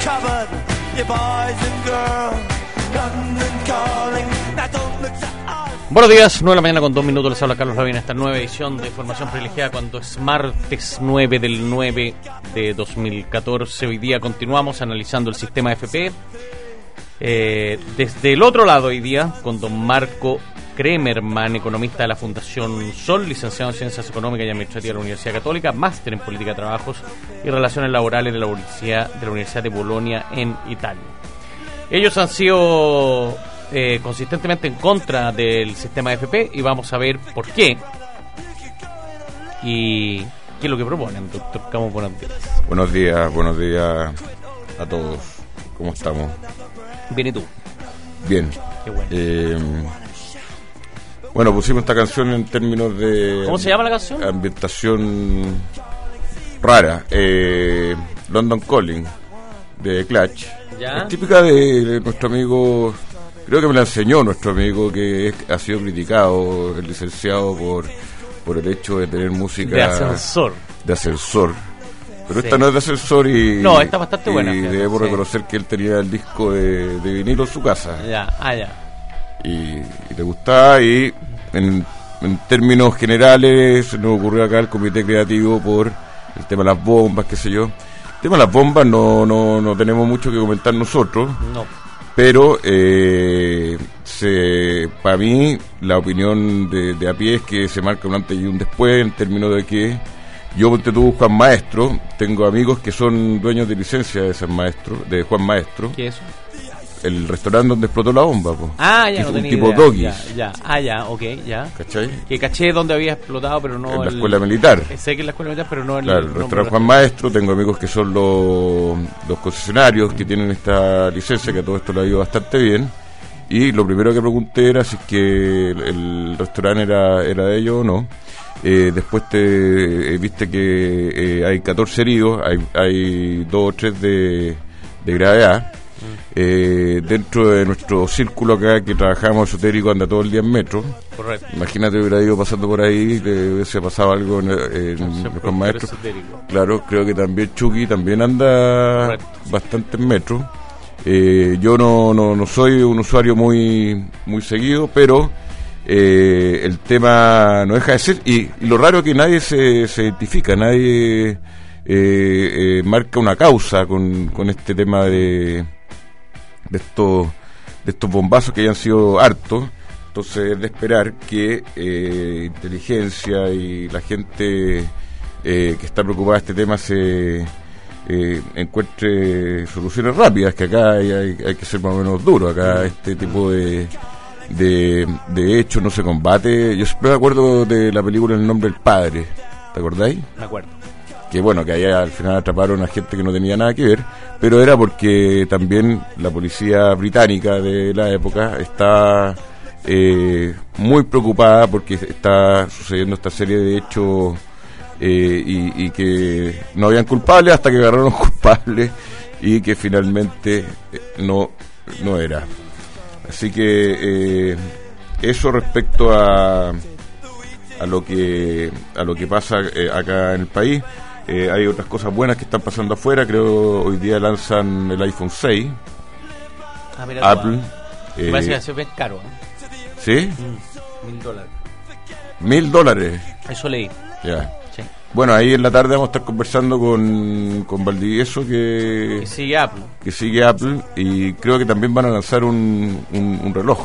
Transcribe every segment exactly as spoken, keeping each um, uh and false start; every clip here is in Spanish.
covered, you boys and girls, London calling, now don't look to us. Buenos días, nueve de la mañana con dos minutos, les habla Carlos Lavín, esta nueva edición de Información Privilegiada cuando es martes nueve del nueve de dos mil catorce. Hoy día continuamos analizando el sistema A F P. Eh, desde el otro lado hoy día con don Marco Kremerman, economista de la Fundación Sol, licenciado en Ciencias Económicas y Administrativas de la Universidad Católica, máster en Política de Trabajos y Relaciones Laborales de la Universidad de, la Universidad de Bolonia en Italia. Ellos han sido eh, consistentemente en contra del sistema A F P y vamos a ver por qué y qué es lo que proponen. Doctor Camus, buenos días. Buenos días, buenos días a todos. ¿Cómo estamos? Bien, ¿y tú? Bien. Qué bueno. Eh, bueno, pusimos esta canción en términos de... ¿Cómo se llama la canción? Ambientación rara. Eh, London Calling, de Clutch. ¿Ya? Es típica de, de nuestro amigo, creo que me la enseñó nuestro amigo, que es, ha sido criticado, el licenciado, por, por el hecho de tener música... De ascensor. De ascensor. Pero Sí. esta no es de ascensor y... No, esta es bastante y buena, fíjate, debemos sí. reconocer que él tenía el disco de, de vinilo en su casa. Ya, ah, ya. Y, y le gustaba, y en, en términos generales se nos ocurrió acá el comité creativo por el tema de las bombas, qué sé yo. El tema de las bombas no, no, no tenemos mucho que comentar nosotros, No. pero eh, se, para mí la opinión de, de a pie es que se marca un antes y un después en términos de que yo, ponte tú, Juan Maestro, tengo amigos que son dueños de licencia de San Maestro, de Juan Maestro, ¿Qué es eso? el restaurante donde explotó la bomba, po. Ah, ya, Que no fue un tenía tipo idea. Doggies. Ya, ya, ah, ya, ok, ya. ¿Cachai? Que caché donde había explotado, pero no... En la el- escuela militar. Sé que en la escuela militar, pero no el... Claro, el no, restaurante pero- Juan Maestro, tengo amigos que son los, los concesionarios que tienen esta licencia, que a todo esto le ha ido bastante bien. Y lo primero que pregunté era si es que el, el restaurante era, era de ellos o no. Eh, después te eh, viste que eh, hay catorce heridos, hay, hay dos o tres de, de gravedad. Eh, dentro de nuestro círculo acá que trabajamos esotérico anda todo el día en metro. Correcto. Imagínate, hubiera ido pasando por ahí, le hubiese pasado algo en, en, No sé, en pero Juan Maestro. esotérico. Claro, creo que también Chucky también anda Correcto. bastante en metro. Eh, yo no, no, no soy un usuario muy, muy seguido, pero eh, el tema no deja de ser, y, y lo raro es que nadie se, se identifica, nadie eh, eh, marca una causa con, con este tema de de estos de estos bombazos que hayan sido hartos. Entonces es de esperar que eh, inteligencia y la gente eh, que está preocupada de este tema se eh, encuentre soluciones rápidas, que acá hay, hay, hay que ser más o menos duro. Acá este tipo de de, de hechos no se combate. Yo siempre me acuerdo de la película El nombre del padre, ¿te acordáis? Me acuerdo. Que bueno, que allá al final atraparon a gente que no tenía nada que ver, pero era porque también la policía británica de la época está eh, muy preocupada porque está sucediendo esta serie de hechos eh, y, y que no habían culpables hasta que agarraron culpables y que finalmente eh, no, no era. Así que eh, eso respecto a a lo que a lo que pasa eh, acá en el país. Eh, hay otras cosas buenas que están pasando afuera. Creo hoy día lanzan el iPhone seis. Ah, mira, Apple. Me Eh, parece que se ve caro, ¿eh? ¿Sí? Mm, mil dólares. Mil dólares. Eso leí. Ya. Sí. Bueno, ahí en la tarde vamos a estar conversando con, con Valdivieso, que, Y sigue Apple. que sigue Apple, y creo que también van a lanzar un, un, un reloj.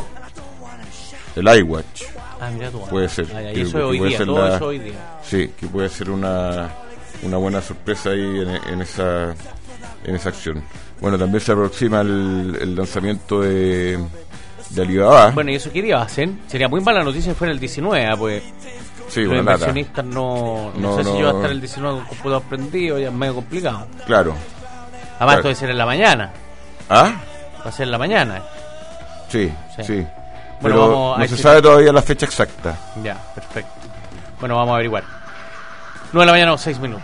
El iWatch. Ah, mira tú. Puede ser. Ah, ya, y Que- eso que es hoy puede día, ser todo la- eso hoy día. Sí, que puede ser una, una buena sorpresa ahí en, en esa en esa acción. Bueno, también se aproxima el, el lanzamiento de, de Alibaba. Bueno, ¿y eso qué día va a ser? Sería muy mala noticia si fuera el diecinueve, ah, pues sí, los una lata. inversionistas no... No, No, sé si no. yo voy a estar el diecinueve con el computador prendido, ya es medio complicado. Claro. Además, Claro. esto debe ser en la mañana. ¿Ah? Va a ser en la mañana. Sí, Sí. sí. Bueno, Pero vamos a no ver se si- sabe todavía la fecha exacta. Ya, perfecto. Bueno, vamos a averiguar. nueve de la mañana o seis minutos.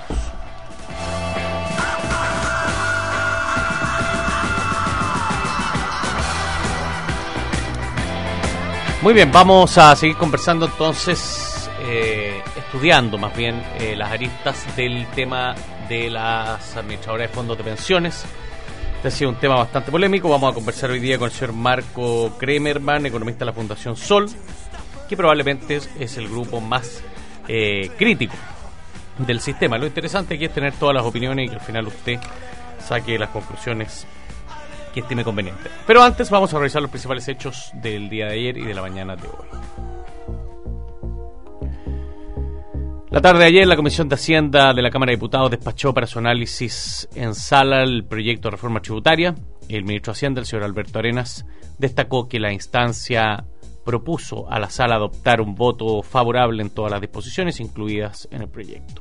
Muy bien, vamos a seguir conversando entonces, eh, estudiando más bien eh, las aristas del tema de las administradoras de fondos de pensiones Este ha sido un tema bastante polémico. Vamos a conversar hoy día con el señor Marco Kremerman, economista de la Fundación Sol, que probablemente es, es el grupo más eh, crítico del sistema. Lo interesante aquí es tener todas las opiniones y que al final usted saque las conclusiones que estime conveniente. Pero antes vamos a revisar los principales hechos del día de ayer y de la mañana de hoy. La tarde de ayer, la Comisión de Hacienda de la Cámara de Diputados despachó para su análisis en sala el proyecto de reforma tributaria. El ministro de Hacienda, el señor Alberto Arenas, destacó que la instancia propuso a la sala adoptar un voto favorable en todas las disposiciones incluidas en el proyecto.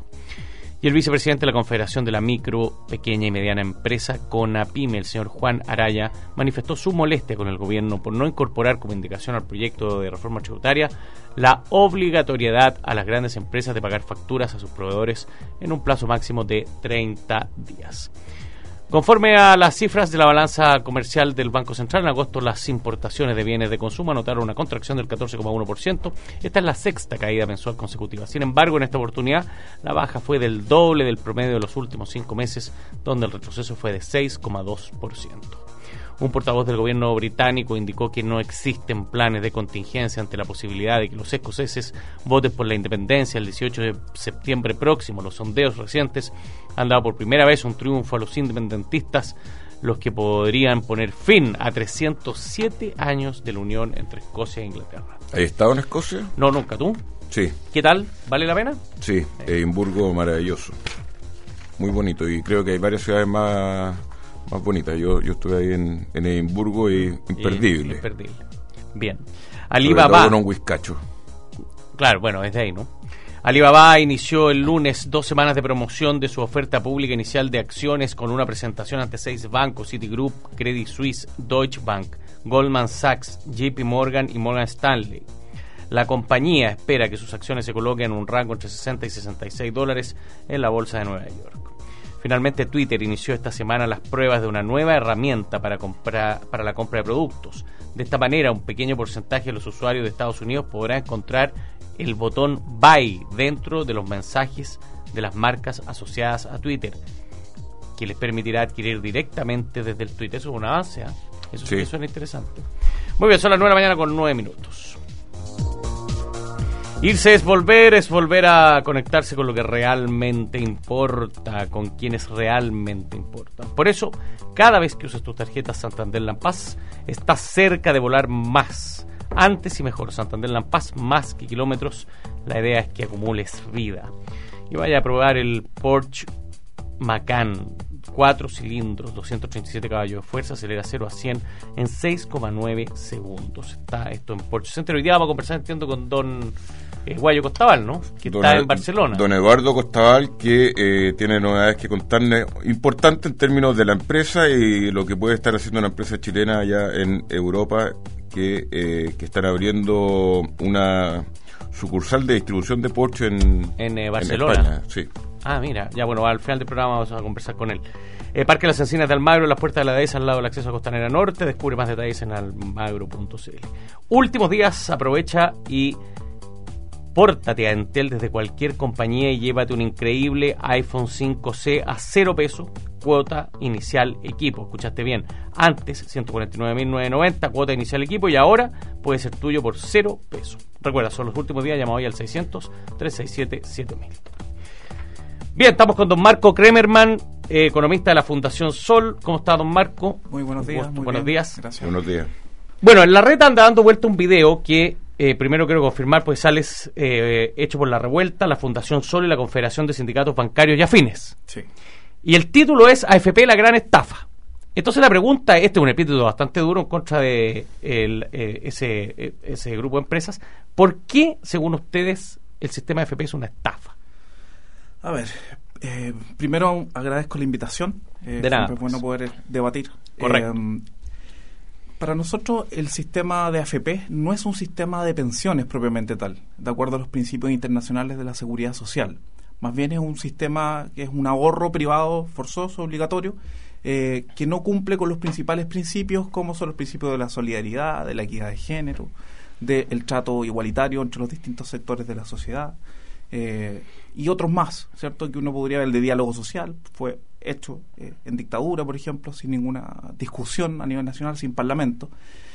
Y el vicepresidente de la Confederación de la Micro, Pequeña y Mediana Empresa, CONAPYME, el señor Juan Araya, manifestó su molestia con el gobierno por no incorporar como indicación al proyecto de reforma tributaria la obligatoriedad a las grandes empresas de pagar facturas a sus proveedores en un plazo máximo de treinta días. Conforme a las cifras de la balanza comercial del Banco Central, en agosto las importaciones de bienes de consumo anotaron una contracción del catorce coma uno por ciento. Esta es la sexta caída mensual consecutiva. Sin embargo, en esta oportunidad, la baja fue del doble del promedio de los últimos cinco meses, donde el retroceso fue de seis coma dos por ciento. Un portavoz del gobierno británico indicó que no existen planes de contingencia ante la posibilidad de que los escoceses voten por la independencia el dieciocho de septiembre próximo. Los sondeos recientes han dado por primera vez un triunfo a los independentistas, los que podrían poner fin a trescientos siete años de la unión entre Escocia e Inglaterra. ¿Has estado en Escocia? No, nunca. ¿Tú? Sí. ¿Qué tal? ¿Vale la pena? Sí, eh. Edimburgo maravilloso. Muy bonito, y creo que hay varias ciudades más... más bonita. Yo yo estuve ahí en, en Edimburgo y imperdible. Y, imperdible. Bien. Alibaba. Con un whiskacho. Claro, bueno, es de ahí, ¿no? Alibaba inició el lunes dos semanas de promoción de su oferta pública inicial de acciones con una presentación ante seis bancos: Citigroup, Credit Suisse, Deutsche Bank, Goldman Sachs, J P Morgan y Morgan Stanley. La compañía espera que sus acciones se coloquen en un rango entre sesenta y sesenta y seis dólares en la bolsa de Nueva York. Finalmente, Twitter inició esta semana las pruebas de una nueva herramienta para, comprar, para la compra de productos. De esta manera, un pequeño porcentaje de los usuarios de Estados Unidos podrá encontrar el botón Buy dentro de los mensajes de las marcas asociadas a Twitter, que les permitirá adquirir directamente desde el Twitter. Eso es un avance, ¿eh? Eso sí que suena interesante. Muy bien, son las nueve de la mañana con nueve minutos. Irse es volver, es volver a conectarse con lo que realmente importa, con quienes realmente importan. Por eso, cada vez que uses tus tarjetas Santander Lampaz, estás cerca de volar más, antes y mejor. Santander Lampaz, más que kilómetros, la idea es que acumules vida. Y vaya a probar el Porsche Macan, cuatro cilindros, doscientos treinta y siete caballos de fuerza, acelera cero a cien en seis coma nueve segundos. Está esto en Porsche Center. Hoy día vamos a conversar, entiendo, con don eh, Guayo Costaval, ¿no? Que don está en Barcelona. Don Eduardo Costaval, que eh, tiene novedades que contarle importantes en términos de la empresa y lo que puede estar haciendo una empresa chilena allá en Europa, que, eh, que están abriendo una sucursal de distribución de Porsche en, en, eh, Barcelona. En España, sí. Ah, mira, ya bueno, al final del programa vamos a conversar con él. Eh, Parque Las Encinas de Almagro, en las puertas de la dehesa, al lado del acceso a Costanera Norte. Descubre más detalles en almagro punto c l. Últimos días, aprovecha y pórtate a Entel desde cualquier compañía y llévate un increíble iPhone cinco C a cero pesos, cuota inicial equipo. Escuchaste bien, antes ciento cuarenta y nueve mil novecientos noventa, cuota inicial equipo, y ahora puede ser tuyo por cero pesos. Recuerda, son los últimos días, llama hoy al seiscientos, trescientos sesenta y siete, siete mil. Bien, estamos con don Marco Kremerman, eh, economista de la Fundación Sol. ¿Cómo está, don Marco? Muy buenos días. Muy buenos bien. días. Gracias. Buenos días. Bueno, en la red anda dando vuelta un video que eh, primero quiero confirmar, pues sale eh, hecho por La Revuelta, la Fundación Sol y la Confederación de Sindicatos Bancarios y Afines. Sí. Y el título es A F P la gran estafa. Entonces la pregunta, este es un epíteto bastante duro en contra de el, eh, ese, eh, ese grupo de empresas. ¿Por qué, según ustedes, el sistema de A F P es una estafa? A ver, eh, primero agradezco la invitación. Eh, de nada. Siempre es bueno poder debatir. Correcto. Eh, para nosotros el sistema de A F P no es un sistema de pensiones propiamente tal, de acuerdo a los principios internacionales de la seguridad social. Más bien es un sistema que es un ahorro privado forzoso, obligatorio, eh, que no cumple con los principales principios, como son los principios de la solidaridad, de la equidad de género, del trato igualitario entre los distintos sectores de la sociedad. eh, y otros más, ¿cierto? Que uno podría ver, el de diálogo social, fue hecho eh, en dictadura, por ejemplo, sin ninguna discusión a nivel nacional, sin parlamento.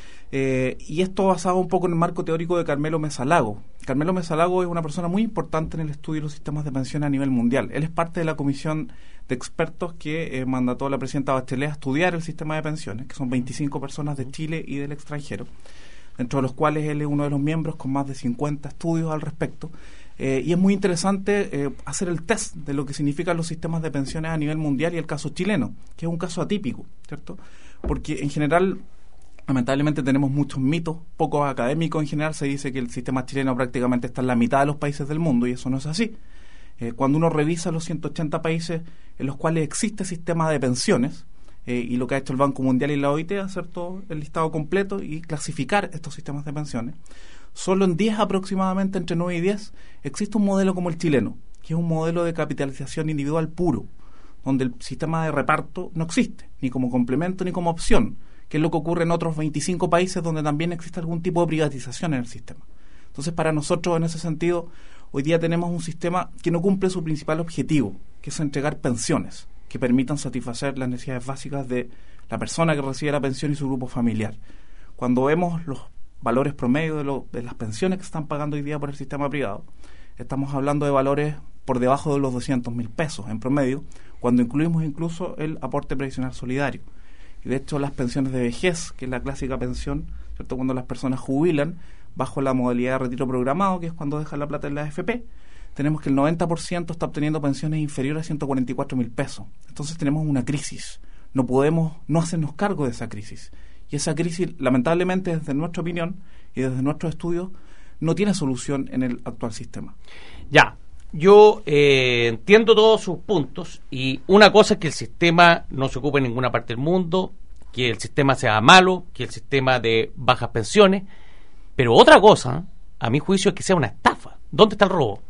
Eh, y esto basado un poco en el marco teórico de Carmelo Mesa Lago. Carmelo Mesa Lago es una persona muy importante en el estudio de los sistemas de pensiones a nivel mundial. Él es parte de la comisión de expertos que eh, mandató a la presidenta Bachelet a estudiar el sistema de pensiones, que son veinticinco personas de Chile y del extranjero, dentro de los cuales él es uno de los miembros con más de cincuenta estudios al respecto. Eh, y es muy interesante eh, hacer el test de lo que significan los sistemas de pensiones a nivel mundial y el caso chileno, que es un caso atípico, ¿cierto? Porque en general, lamentablemente tenemos muchos mitos, pocos académicos en general, se dice que el sistema chileno prácticamente está en la mitad de los países del mundo y eso no es así. Eh, cuando uno revisa los ciento ochenta países en los cuales existe sistema de pensiones, eh, y lo que ha hecho el Banco Mundial y la O I T es hacer todo el listado completo y clasificar estos sistemas de pensiones, solo en diez aproximadamente, entre nueve y diez, existe un modelo como el chileno, que es un modelo de capitalización individual puro, donde el sistema de reparto no existe, ni como complemento ni como opción, que es lo que ocurre en otros veinticinco países donde también existe algún tipo de privatización en el sistema. Entonces, para nosotros, en ese sentido, hoy día tenemos un sistema que no cumple su principal objetivo, que es entregar pensiones que permitan satisfacer las necesidades básicas de la persona que recibe la pensión y su grupo familiar. Cuando vemos los valores promedio de, lo, de las pensiones que están pagando hoy día por el sistema privado, estamos hablando de valores por debajo de los doscientos mil pesos en promedio, cuando incluimos incluso el aporte previsional solidario. Y de hecho las pensiones de vejez, que es la clásica pensión, ¿cierto?, cuando las personas jubilan bajo la modalidad de retiro programado, que es cuando dejan la plata en la A F P, tenemos que el noventa por ciento está obteniendo pensiones inferiores a ciento cuarenta y cuatro mil pesos. Entonces tenemos una crisis. No podemos no hacernos cargo de esa crisis. Y esa crisis, lamentablemente, desde nuestra opinión y desde nuestros estudios, no tiene solución en el actual sistema. Ya, yo eh, entiendo todos sus puntos, y una cosa es que el sistema no se ocupe en ninguna parte del mundo, que el sistema sea malo, que el sistema de bajas pensiones, pero otra cosa, a mi juicio, es que sea una estafa. ¿Dónde está el robo?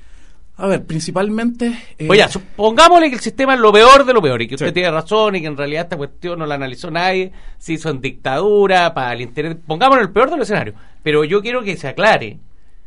A ver, principalmente... Eh, Oye, supongámosle que el sistema es lo peor de lo peor y que usted sí. tiene razón y que en realidad esta cuestión no la analizó nadie, se hizo en dictadura, para el interés... Pongámoslo el peor de los escenarios. Pero yo quiero que se aclare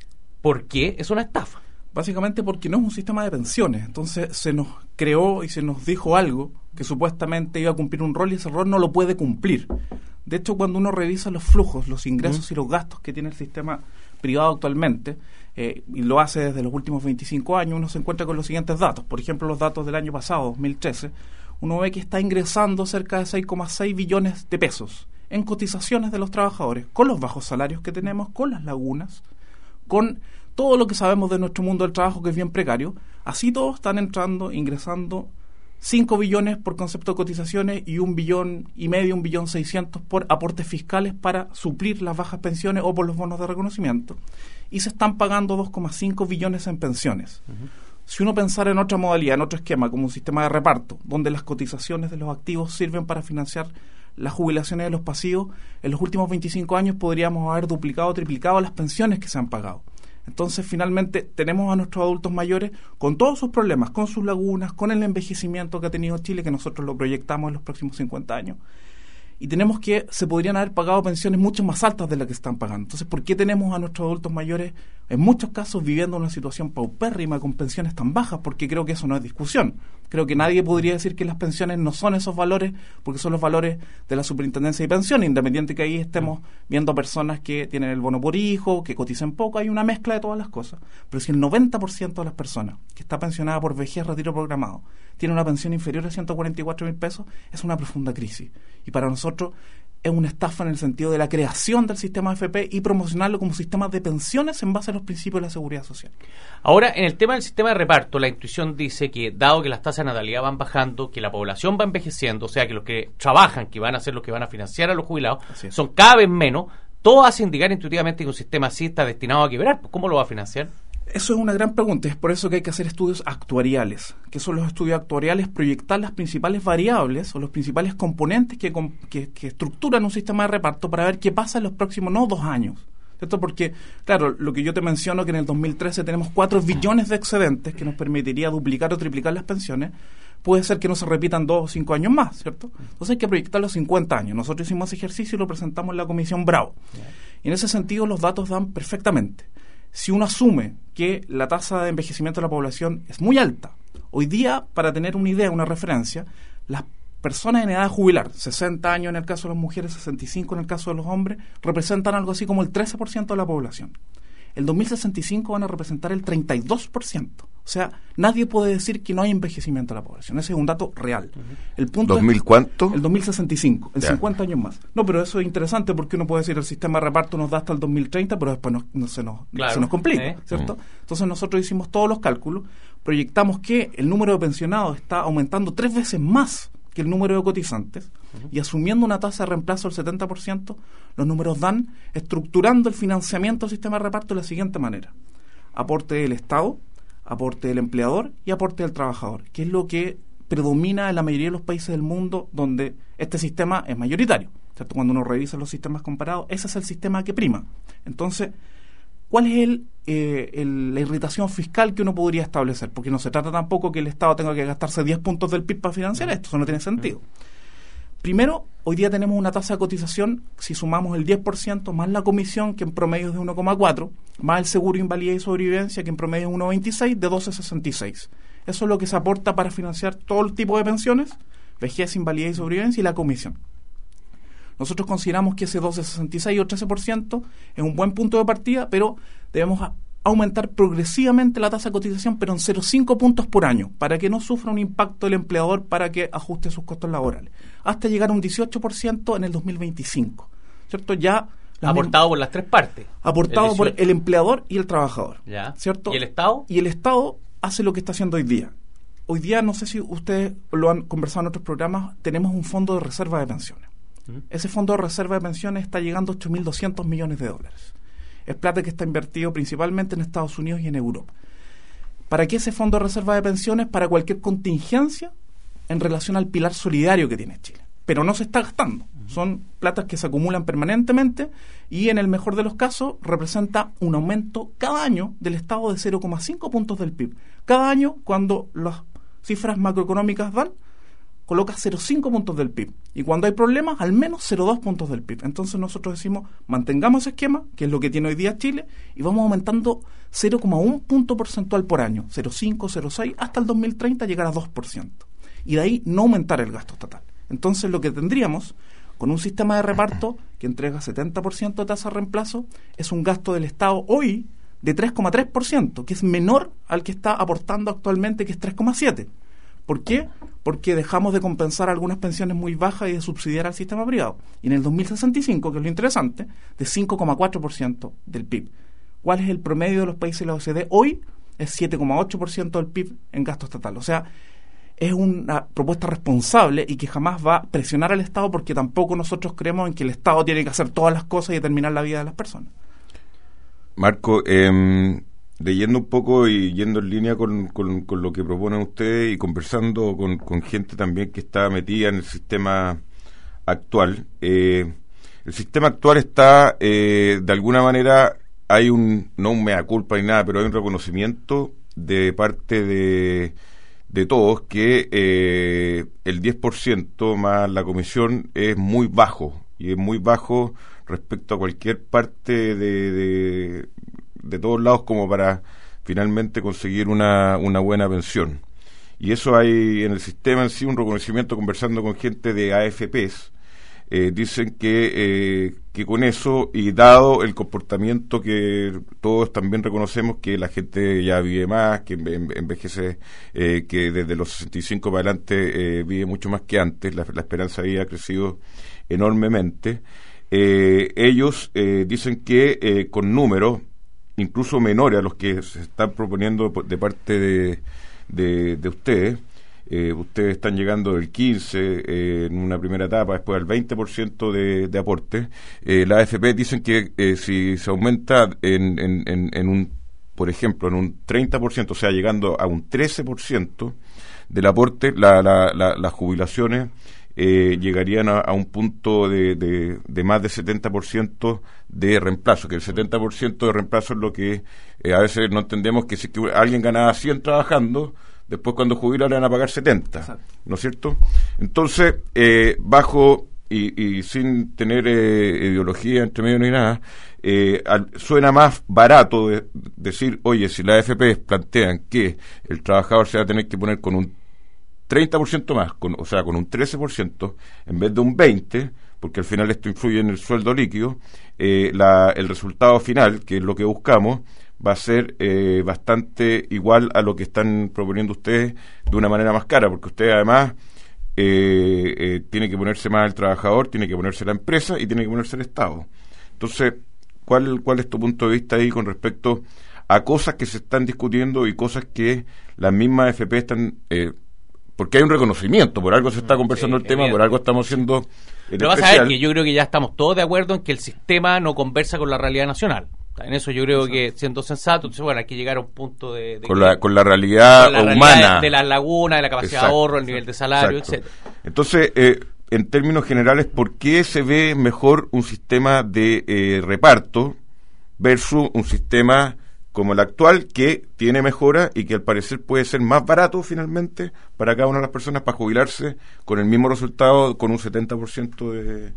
por qué es una estafa. Básicamente porque no es un sistema de pensiones. Entonces se nos creó y se nos dijo algo que supuestamente iba a cumplir un rol y ese rol no lo puede cumplir. De hecho, cuando uno revisa los flujos, los ingresos ¿Mm? y los gastos que tiene el sistema privado actualmente, eh, y lo hace desde los últimos veinticinco años, uno se encuentra con los siguientes datos. Por ejemplo, los datos del año pasado, dos mil trece, uno ve que está ingresando cerca de seis coma seis billones de pesos en cotizaciones de los trabajadores, con los bajos salarios que tenemos, con las lagunas, con todo lo que sabemos de nuestro mundo del trabajo, que es bien precario. Así todos están entrando, ingresando cinco billones por concepto de cotizaciones y un billón y medio, un billón seiscientos por aportes fiscales para suplir las bajas pensiones o por los bonos de reconocimiento. Y se están pagando dos coma cinco billones en pensiones. Uh-huh. Si uno pensara en otra modalidad, en otro esquema, como un sistema de reparto, donde las cotizaciones de los activos sirven para financiar las jubilaciones de los pasivos, en los últimos veinticinco años podríamos haber duplicado o triplicado las pensiones que se han pagado. Entonces, finalmente, tenemos a nuestros adultos mayores con todos sus problemas, con sus lagunas, con el envejecimiento que ha tenido Chile, que nosotros lo proyectamos en los próximos cincuenta años. Y tenemos que, se podrían haber pagado pensiones mucho más altas de las que están pagando. Entonces, ¿por qué tenemos a nuestros adultos mayores, en muchos casos, viviendo una situación paupérrima con pensiones tan bajas? Porque creo que eso no es discusión. Creo que nadie podría decir que las pensiones no son esos valores, porque son los valores de la Superintendencia de Pensiones, independiente que ahí estemos viendo personas que tienen el bono por hijo, que cotizan poco, hay una mezcla de todas las cosas. Pero si el noventa por ciento de las personas que está pensionada por vejez, retiro programado, tiene una pensión inferior a ciento cuarenta y cuatro mil pesos, es una profunda crisis. Y para nosotros es una estafa en el sentido de la creación del sistema A F P y promocionarlo como sistema de pensiones en base a los principios de la seguridad social. Ahora, en el tema del sistema de reparto, la intuición dice que, dado que las tasas de natalidad van bajando, que la población va envejeciendo, o sea, que los que trabajan, que van a ser los que van a financiar a los jubilados, son cada vez menos, todo hace indicar intuitivamente que un sistema así está destinado a quebrar. ¿Cómo lo va a financiar? Eso es una gran pregunta, es por eso que hay que hacer estudios actuariales. ¿Qué son los estudios actuariales? Proyectar las principales variables o los principales componentes que, que, que estructuran un sistema de reparto para ver qué pasa en los próximos, no dos años. ¿Cierto? Porque, claro, lo que yo te menciono, que en el dos mil trece tenemos cuatro billones de excedentes que nos permitiría duplicar o triplicar las pensiones, puede ser que no se repitan dos o cinco años más, ¿cierto? Entonces hay que proyectar los cincuenta años. Nosotros hicimos ese ejercicio y lo presentamos en la Comisión Bravo. Y en ese sentido los datos dan perfectamente. si uno asume que la tasa de envejecimiento de la población es muy alta, hoy día, para tener una idea, una referencia, las personas en edad de jubilar, sesenta años en el caso de las mujeres, sesenta y cinco en el caso de los hombres, representan algo así como el trece por ciento de la población. El dos mil sesenta y cinco van a representar el treinta y dos por ciento. O sea, nadie puede decir que no hay envejecimiento de la población. Ese es un dato real. El punto ¿dos mil es, cuánto? El dos mil sesenta y cinco, en ya. cincuenta años más. No, pero eso es interesante porque uno puede decir el sistema de reparto nos da hasta el dos mil treinta, pero después no, no se, nos, claro, se nos complica, ¿eh? ¿cierto? Mm. Entonces nosotros hicimos todos los cálculos, proyectamos que el número de pensionados está aumentando tres veces más que el número de cotizantes, uh-huh. y asumiendo una tasa de reemplazo del setenta por ciento, los números dan estructurando el financiamiento del sistema de reparto de la siguiente manera: aporte del Estado, aporte del empleador y aporte del trabajador, que es lo que predomina en la mayoría de los países del mundo donde este sistema es mayoritario, ¿cierto? Cuando uno revisa los sistemas comparados, ese es el sistema que prima. Entonces, ¿cuál es el, eh, el, la irritación fiscal que uno podría establecer? Porque no se trata tampoco que el Estado tenga que gastarse diez puntos del P I B para financiar esto, eso no tiene sentido. Primero, hoy día tenemos una tasa de cotización, si sumamos el diez por ciento más la comisión, que en promedio es de uno coma cuatro, más el seguro, invalidez y sobrevivencia, que en promedio es uno coma veintiséis, de doce coma sesenta y seis. Eso es lo que se aporta para financiar todo el tipo de pensiones, vejez, invalidez y sobrevivencia, y la comisión. Nosotros consideramos que ese doce coma sesenta y seis o trece por ciento es un buen punto de partida, pero debemos a- aumentar progresivamente la tasa de cotización, pero en cero coma cinco puntos por año, para que no sufra un impacto el empleador para que ajuste sus costos laborales, hasta llegar a un dieciocho por ciento en el dos mil veinticinco, ¿cierto? Ya aportado por las tres partes. Aportado el por el empleador y el trabajador, ya. ¿cierto? ¿Y el Estado? Y el Estado hace lo que está haciendo hoy día. Hoy día, no sé si ustedes lo han conversado en otros programas, tenemos un fondo de reserva de pensiones. ¿Mm? Ese fondo de reserva de pensiones está llegando a ocho mil doscientos millones de dólares. Es plata que está invertido principalmente en Estados Unidos y en Europa. ¿Para qué ese fondo de reserva de pensiones? Para cualquier contingencia en relación al pilar solidario que tiene Chile. Pero no se está gastando. Son platas que se acumulan permanentemente y en el mejor de los casos representa un aumento cada año del Estado de cero coma cinco puntos del P I B. Cada año, cuando las cifras macroeconómicas dan, coloca cero coma cinco puntos del P I B. Y cuando hay problemas, al menos cero coma dos puntos del P I B. Entonces nosotros decimos, mantengamos ese esquema, que es lo que tiene hoy día Chile, y vamos aumentando cero coma uno punto porcentual por año, cero coma cinco, cero coma seis, hasta el dos mil treinta llegar a dos por ciento. Y de ahí no aumentar el gasto estatal. Entonces lo que tendríamos, con un sistema de reparto que entrega setenta por ciento de tasa de reemplazo, es un gasto del Estado hoy de tres coma tres por ciento, que es menor al que está aportando actualmente, que es tres coma siete por ciento. ¿Por qué? Porque dejamos de compensar algunas pensiones muy bajas y de subsidiar al sistema privado. Y en el dos mil sesenta y cinco, que es lo interesante, de cinco coma cuatro por ciento del P I B. ¿Cuál es el promedio de los países de la O E C D? Hoy es siete coma ocho por ciento del P I B en gasto estatal. O sea, es una propuesta responsable y que jamás va a presionar al Estado, porque tampoco nosotros creemos en que el Estado tiene que hacer todas las cosas y determinar la vida de las personas. Marco, eh, leyendo un poco y yendo en línea con, con, con lo que proponen ustedes y conversando con, con gente también que está metida en el sistema actual, eh, el sistema actual está, eh, de alguna manera, hay un, no un mea culpa ni nada, pero hay un reconocimiento de parte de, de todos que eh, el diez por ciento más la comisión es muy bajo, y es muy bajo respecto a cualquier parte de, de, de todos lados, como para finalmente conseguir una, una buena pensión. Y eso hay en el sistema en sí un reconocimiento, conversando con gente de A F Pes, eh, dicen que, eh, que con eso, y dado el comportamiento que todos también reconocemos, que la gente ya vive más, que envejece, eh, que desde los sesenta y cinco para adelante eh, vive mucho más que antes, la, la esperanza de vida ha crecido enormemente. Eh, ellos eh, dicen que eh, con números incluso menores a los que se están proponiendo de parte de, de, de ustedes, eh, ustedes están llegando del quince eh, en una primera etapa, después al veinte por ciento de, de aporte. Eh, la A F P dicen que eh, si se aumenta en, en, en, en un, por ejemplo, en un treinta por ciento, o sea, llegando a un trece por ciento del aporte, la, la, la, las jubilaciones Eh, llegarían a, a un punto de, de, de más de setenta por ciento de reemplazo, que el setenta por ciento de reemplazo es lo que eh, a veces no entendemos, que si que alguien ganaba cien trabajando, después cuando jubila le van a pagar setenta. Exacto. ¿No es cierto? Entonces, eh, bajo y, y sin tener eh, ideología entre medio ni nada, eh, al, suena más barato de, decir, oye, si las A F P plantean que el trabajador se va a tener que poner con un treinta por ciento más, con, o sea, con un trece por ciento en vez de un veinte por ciento, porque al final esto influye en el sueldo líquido, eh, la, el resultado final, que es lo que buscamos, va a ser eh, bastante igual a lo que están proponiendo ustedes de una manera más cara, porque ustedes además eh, eh, tiene que ponerse más el trabajador, tiene que ponerse la empresa y tiene que ponerse el Estado. Entonces, ¿cuál, cuál es tu punto de vista ahí con respecto a cosas que se están discutiendo y cosas que las mismas A F P están... Eh, porque hay un reconocimiento, por algo se está conversando sí, el tema, por algo estamos haciendo... Pero vas a ver que yo creo que ya estamos todos de acuerdo en que el sistema no conversa con la realidad nacional. En eso yo creo que, siendo sensato, entonces bueno, hay que llegar a un punto de... de con, la, con la realidad con la humana. Realidad de, de las lagunas, de la capacidad exacto, de ahorro, el nivel de salario, exacto. etcétera. Entonces, eh, en términos generales, ¿por qué se ve mejor un sistema de eh, reparto versus un sistema como el actual, que tiene mejora y que al parecer puede ser más barato finalmente para cada una de las personas para jubilarse con el mismo resultado, con un setenta por ciento de,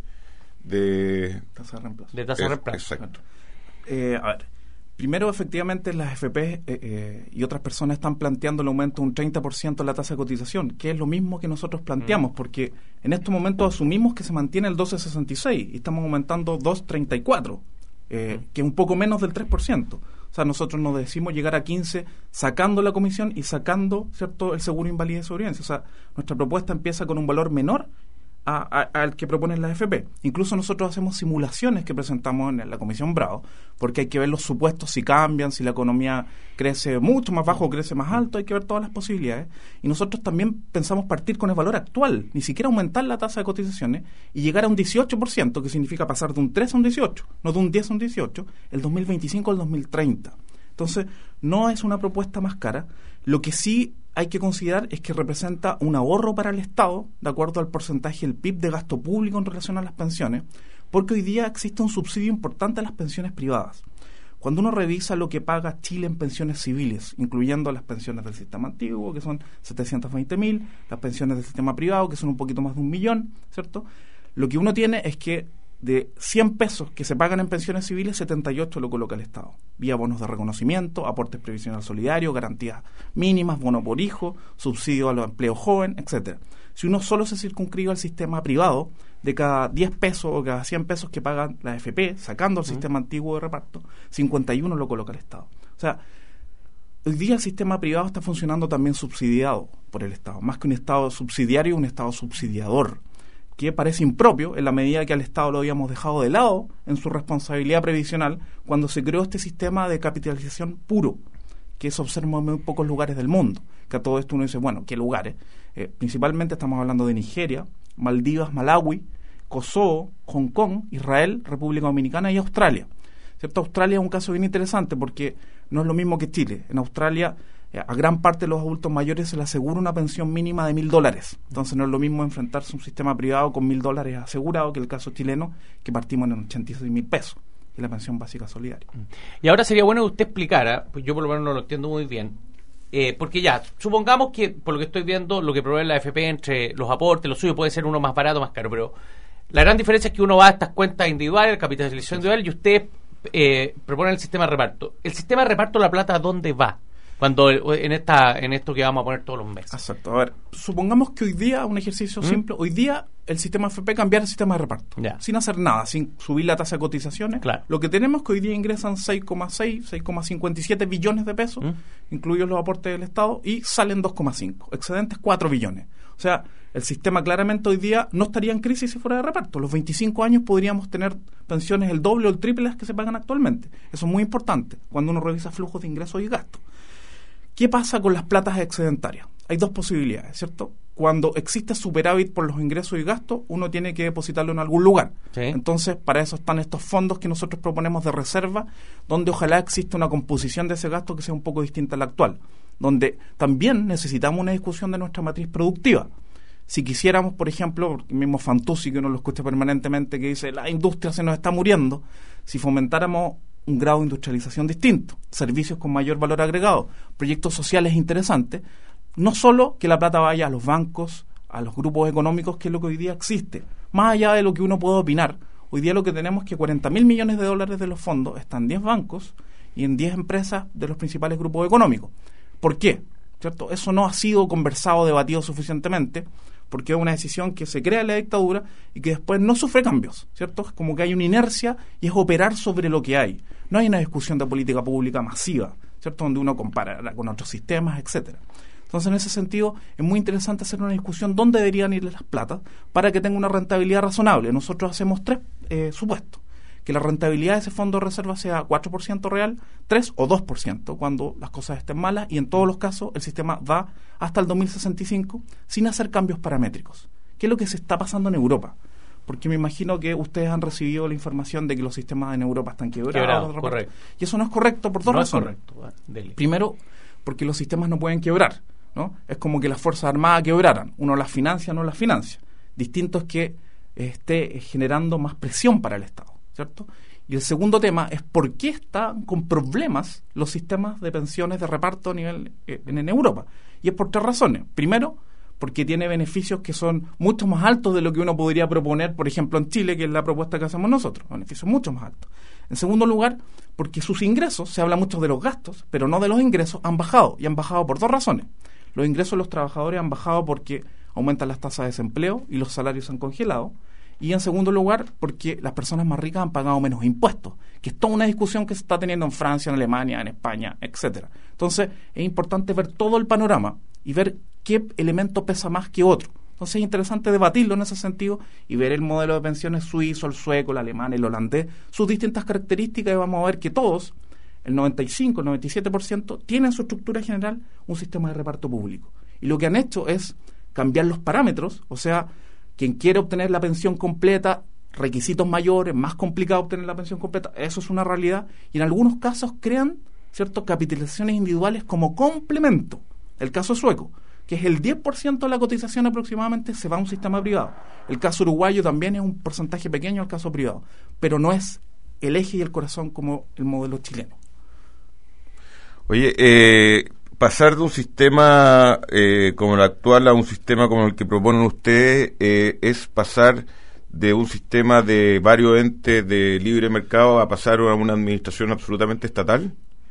de tasa de reemplazo? De tasa de reemplazo. Exacto. Eh, a ver, primero, efectivamente, las A F P eh, eh, y otras personas están planteando el aumento de un treinta por ciento de la tasa de cotización, que es lo mismo que nosotros planteamos, mm. porque en estos momentos asumimos que se mantiene el doce sesenta y seis y estamos aumentando dos treinta y cuatro, eh, mm. que es un poco menos del tres por ciento. O sea, nosotros nos decimos llegar a quince sacando la comisión y sacando, ¿cierto?, el seguro invalidez y sobrevivencia. O sea, nuestra propuesta empieza con un valor menor a, a, al que proponen las A F P. Incluso nosotros hacemos simulaciones que presentamos en la Comisión Bravo, porque hay que ver los supuestos si cambian, si la economía crece mucho más bajo o crece más alto, hay que ver todas las posibilidades. Y nosotros también pensamos partir con el valor actual, ni siquiera aumentar la tasa de cotizaciones y llegar a un dieciocho por ciento, que significa pasar de un tres a un dieciocho, no de un diez a un dieciocho, el dos mil veinticinco al dos mil treinta. Entonces, no es una propuesta más cara. Lo que sí hay que considerar es que representa un ahorro para el Estado, de acuerdo al porcentaje del P I B de gasto público en relación a las pensiones, porque hoy día existe un subsidio importante a las pensiones privadas. Cuando uno revisa lo que paga Chile en pensiones civiles, incluyendo las pensiones del sistema antiguo, que son setecientos veinte mil, las pensiones del sistema privado, que son un poquito más de un millón, ¿cierto? Lo que uno tiene es que de cien pesos que se pagan en pensiones civiles, setenta y ocho lo coloca el Estado, vía bonos de reconocimiento, aportes previsional solidario, garantías mínimas, bono por hijo, subsidio a los empleos jóvenes, etcétera. Si uno solo se circunscribe al sistema privado, de cada diez pesos o cada cien pesos que pagan la A F P, sacando el uh-huh. sistema antiguo de reparto, cincuenta y uno lo coloca el Estado. O sea, hoy día el sistema privado está funcionando también subsidiado por el Estado, más que un Estado subsidiario, un Estado subsidiador, que parece impropio en la medida que al Estado lo habíamos dejado de lado en su responsabilidad previsional cuando se creó este sistema de capitalización puro, que se observa en muy pocos lugares del mundo. Que a todo esto uno dice, bueno, ¿qué lugares? Eh, principalmente estamos hablando de Nigeria, Maldivas, Malawi, Kosovo, Hong Kong, Israel, República Dominicana y Australia. ¿Cierto? Australia es un caso bien interesante porque no es lo mismo que Chile. En Australia, a gran parte de los adultos mayores se les asegura una pensión mínima de mil dólares. Entonces no es lo mismo enfrentarse a un sistema privado con mil dólares asegurado que el caso chileno, que partimos en ochenta y seis mil pesos, y la pensión básica solidaria. Y ahora sería bueno que usted explicara, pues yo por lo menos no lo entiendo muy bien, eh, porque ya, supongamos que, por lo que estoy viendo, lo que provee la A F P entre los aportes, los suyos puede ser uno más barato, más caro, pero la gran diferencia es que uno va a estas cuentas individuales, capitalización individual, y usted eh, propone el sistema de reparto. ¿El sistema de reparto de la plata a dónde va? Cuando en esta en esto que vamos a poner todos los meses. Exacto. A ver, supongamos que hoy día, un ejercicio ¿Mm? simple, hoy día el sistema A F P cambiar el sistema de reparto, ya. sin hacer nada, sin subir la tasa de cotizaciones. Claro. Lo que tenemos es que hoy día ingresan seis coma seis, seis coma cincuenta y siete billones de pesos, ¿Mm? incluidos los aportes del Estado, y salen dos coma cinco, excedentes cuatro billones. O sea, el sistema claramente hoy día no estaría en crisis si fuera de reparto. Los veinticinco años podríamos tener pensiones el doble o el triple de las que se pagan actualmente. Eso es muy importante cuando uno revisa flujos de ingresos y gastos. ¿Qué pasa con las platas excedentarias? Hay dos posibilidades, ¿cierto? Cuando existe superávit por los ingresos y gastos, uno tiene que depositarlo en algún lugar. Sí. Entonces, para eso están estos fondos que nosotros proponemos de reserva, donde ojalá exista una composición de ese gasto que sea un poco distinta a la actual, donde también necesitamos una discusión de nuestra matriz productiva. Si quisiéramos, por ejemplo, el mismo Fantuzzi, que uno lo escucha permanentemente, que dice, la industria se nos está muriendo, si fomentáramos un grado de industrialización distinto, servicios con mayor valor agregado, proyectos sociales interesantes, no solo que la plata vaya a los bancos, a los grupos económicos, que es lo que hoy día existe, más allá de lo que uno pueda opinar, Hoy día lo que tenemos es que cuarenta mil millones de dólares de los fondos están en diez bancos y en diez empresas de los principales grupos económicos. ¿Por qué? ¿Cierto? Eso no ha sido conversado, debatido suficientemente, porque es una decisión que se crea en la dictadura y que después no sufre cambios, ¿cierto? Es como que hay una inercia y es operar sobre lo que hay. No hay una discusión de política pública masiva, ¿cierto? Donde uno compara con otros sistemas, etcétera. Entonces, en ese sentido, es muy interesante hacer una discusión dónde deberían ir las platas para que tenga una rentabilidad razonable. Nosotros hacemos tres eh, supuestos. Que la rentabilidad de ese fondo de reserva sea cuatro por ciento real, tres o dos por ciento cuando las cosas estén malas, y en todos los casos el sistema va hasta el dos mil sesenta y cinco sin hacer cambios paramétricos. ¿Qué es lo que se está pasando en Europa? Porque me imagino que ustedes han recibido la información de que los sistemas en Europa están quebrados. Quebrado, correcto. Y eso no es correcto por dos no razones. Es correcto. Dele. Primero, porque los sistemas no pueden quebrar, ¿no? Es como que las Fuerzas Armadas quebraran. Uno las financia, no las financia. Distinto es que esté generando más presión para el Estado, ¿cierto? Y el segundo tema es por qué están con problemas los sistemas de pensiones de reparto a nivel eh, en, en Europa. Y es por tres razones. Primero, porque tiene beneficios que son mucho más altos de lo que uno podría proponer, por ejemplo, en Chile, que es la propuesta que hacemos nosotros. Beneficios mucho más altos. En segundo lugar, porque sus ingresos, se habla mucho de los gastos, pero no de los ingresos, han bajado. Y han bajado por dos razones. Los ingresos de los trabajadores han bajado porque aumentan las tasas de desempleo y los salarios se han congelado. Y en segundo lugar, porque las personas más ricas han pagado menos impuestos, que es toda una discusión que se está teniendo en Francia, en Alemania, en España, etcétera. Entonces, es importante ver todo el panorama y ver qué elemento pesa más que otro. Entonces, es interesante debatirlo en ese sentido y ver el modelo de pensiones suizo, el sueco, el alemán, el holandés, sus distintas características, y vamos a ver que todos, el noventa y cinco, el noventa y siete por ciento, tienen en su estructura general un sistema de reparto público. Y lo que han hecho es cambiar los parámetros, o sea, quien quiere obtener la pensión completa, requisitos mayores, más complicado obtener la pensión completa, eso es una realidad, y en algunos casos crean, ¿cierto?, capitalizaciones individuales como complemento. El caso sueco, que es el diez por ciento de la cotización aproximadamente, se va a un sistema privado. El caso uruguayo también es un porcentaje pequeño al caso privado, pero no es el eje y el corazón como el modelo chileno. Oye, eh... pasar de un sistema eh, como el actual a un sistema como el que proponen ustedes eh, es pasar de un sistema de varios entes de libre mercado a pasar a una administración absolutamente estatal.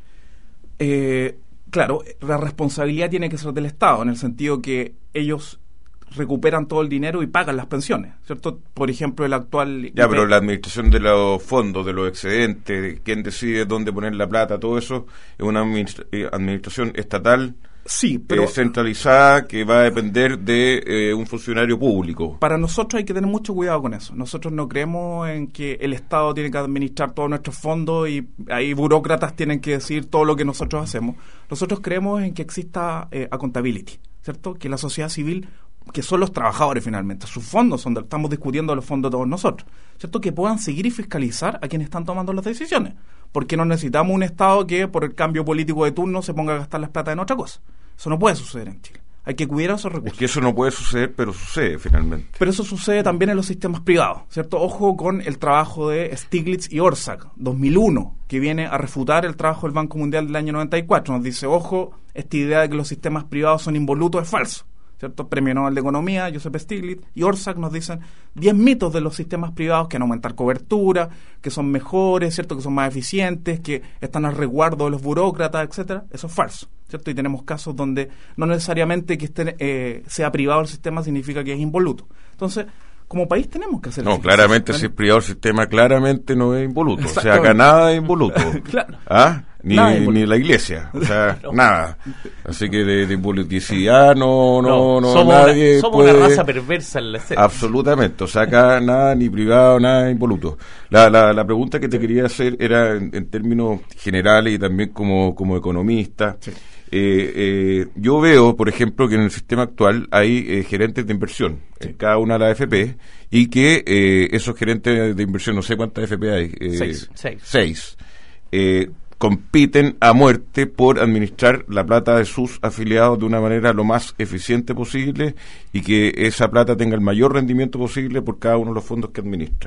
Eh, claro, la responsabilidad tiene que ser del Estado, en el sentido que ellos recuperan todo el dinero y pagan las pensiones, ¿cierto? Por ejemplo, el actual... Ya, pero la administración de los fondos, de los excedentes, quién decide dónde poner la plata, todo eso es una administra- administración estatal, sí, pero eh, centralizada, que va a depender de eh, un funcionario público. Para nosotros hay que tener mucho cuidado con eso. Nosotros no creemos en que el Estado tiene que administrar todos nuestros fondos y ahí burócratas tienen que decir todo lo que nosotros hacemos. Nosotros creemos en que exista eh, accountability, ¿cierto? Que la sociedad civil, que son los trabajadores finalmente, sus fondos son de, estamos discutiendo los fondos de todos nosotros, ¿cierto? Que puedan seguir y fiscalizar a quienes están tomando las decisiones, porque no necesitamos un Estado que por el cambio político de turno se ponga a gastar las plata en otra cosa. Eso no puede suceder en Chile. Hay que cuidar esos recursos. Es que eso no puede suceder, pero sucede finalmente. Pero eso sucede también en los sistemas privados, ¿cierto? Ojo con el trabajo de Stiglitz y Orszag, dos mil uno, que viene a refutar el trabajo del Banco Mundial del año noventa y cuatro. Nos dice, ojo, esta idea de que los sistemas privados son involutos es falso, ¿cierto? Premio Nobel de Economía, Joseph Stiglitz y Orszag nos dicen diez mitos de los sistemas privados que van a aumentar cobertura, que son mejores, ¿cierto? Que son más eficientes, que están al resguardo de los burócratas, etcétera. Eso es falso, ¿cierto? Y tenemos casos donde no necesariamente que esté, eh, sea privado el sistema significa que es involuto. Entonces, como país tenemos que hacer No, eso. claramente si es privado el sistema, claramente no es involuto. O sea, acá nada es involuto. Claro. ¿Ah? Ni, Nada involuto. ni la iglesia. O sea, No. nada. Así que de, de politicidad no, no, no, somos nadie una, somos puede... una raza perversa en la serie. Absolutamente. O sea, acá nada, ni privado, nada involuto. La, la, la pregunta que te quería hacer era en, en términos generales y también como, como economista. Sí. Eh, eh, yo veo, por ejemplo, que en el sistema actual hay eh, gerentes de inversión Sí. en cada una de las F P y que eh, esos gerentes de inversión, no sé cuántas F P hay, eh, Seis. Seis. seis, eh, compiten a muerte por administrar la plata de sus afiliados de una manera lo más eficiente posible y que esa plata tenga el mayor rendimiento posible por cada uno de los fondos que administra.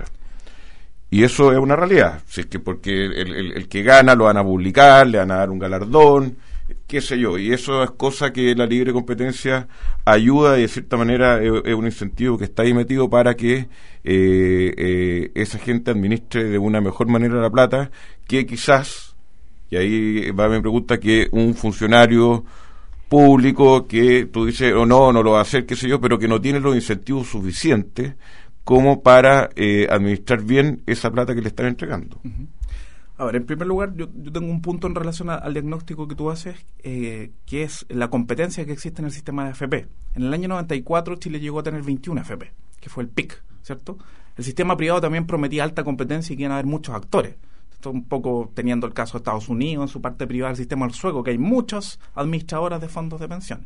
Y eso es una realidad, si es que porque el, el, el que gana lo van a publicar, le van a dar un galardón. qué sé yo, y eso es cosa que la libre competencia ayuda y de cierta manera es, es un incentivo que está ahí metido para que eh, eh, esa gente administre de una mejor manera la plata que quizás, y ahí va mi pregunta, que un funcionario público que tú dices, o oh, no, no lo va a hacer, qué sé yo, pero que no tiene los incentivos suficientes como para eh, administrar bien esa plata que le están entregando. Uh-huh. A ver, en primer lugar, yo, yo tengo un punto en relación a, al diagnóstico que tú haces, eh, que es la competencia que existe en el sistema de A F P. En el año noventa y cuatro Chile llegó a tener veintiún A F P, que fue el pic, ¿cierto? El sistema privado también prometía alta competencia y que iban a haber muchos actores. Esto un poco teniendo el caso de Estados Unidos en su parte privada del sistema del sueco, que hay muchas administradoras de fondos de pensiones.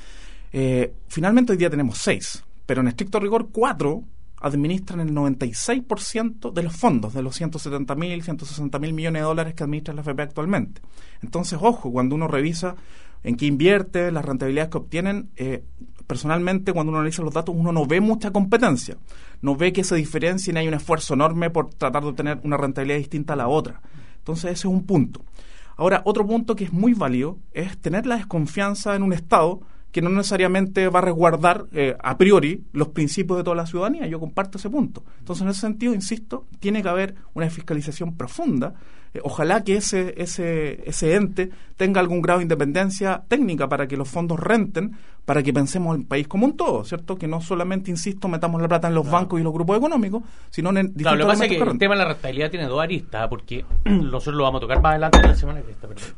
Eh, finalmente hoy día tenemos seis, pero en estricto rigor cuatro administran el noventa y seis por ciento de los fondos, de los ciento setenta mil, ciento sesenta mil millones de dólares que administra la A F P actualmente. Entonces, ojo, cuando uno revisa en qué invierte, las rentabilidades que obtienen, eh, personalmente, cuando uno analiza los datos, uno no ve mucha competencia. No ve que se diferencien y hay un esfuerzo enorme por tratar de obtener una rentabilidad distinta a la otra. Entonces, ese es un punto. Ahora, otro punto que es muy válido es tener la desconfianza en un Estado que no necesariamente va a resguardar eh, a priori los principios de toda la ciudadanía. Yo comparto ese punto. Entonces, en ese sentido, insisto, tiene que haber una fiscalización profunda. Eh, ojalá que ese, ese, ese ente tenga algún grado de independencia técnica para que los fondos renten, para que pensemos el país como un todo, ¿cierto? Que no solamente, insisto, metamos la plata en los no. bancos y los grupos económicos, sino en distintos claro, lo que pasa es que corrientes. El tema de la rentabilidad tiene dos aristas, porque nosotros lo vamos a tocar más adelante en la semana que está, perdón.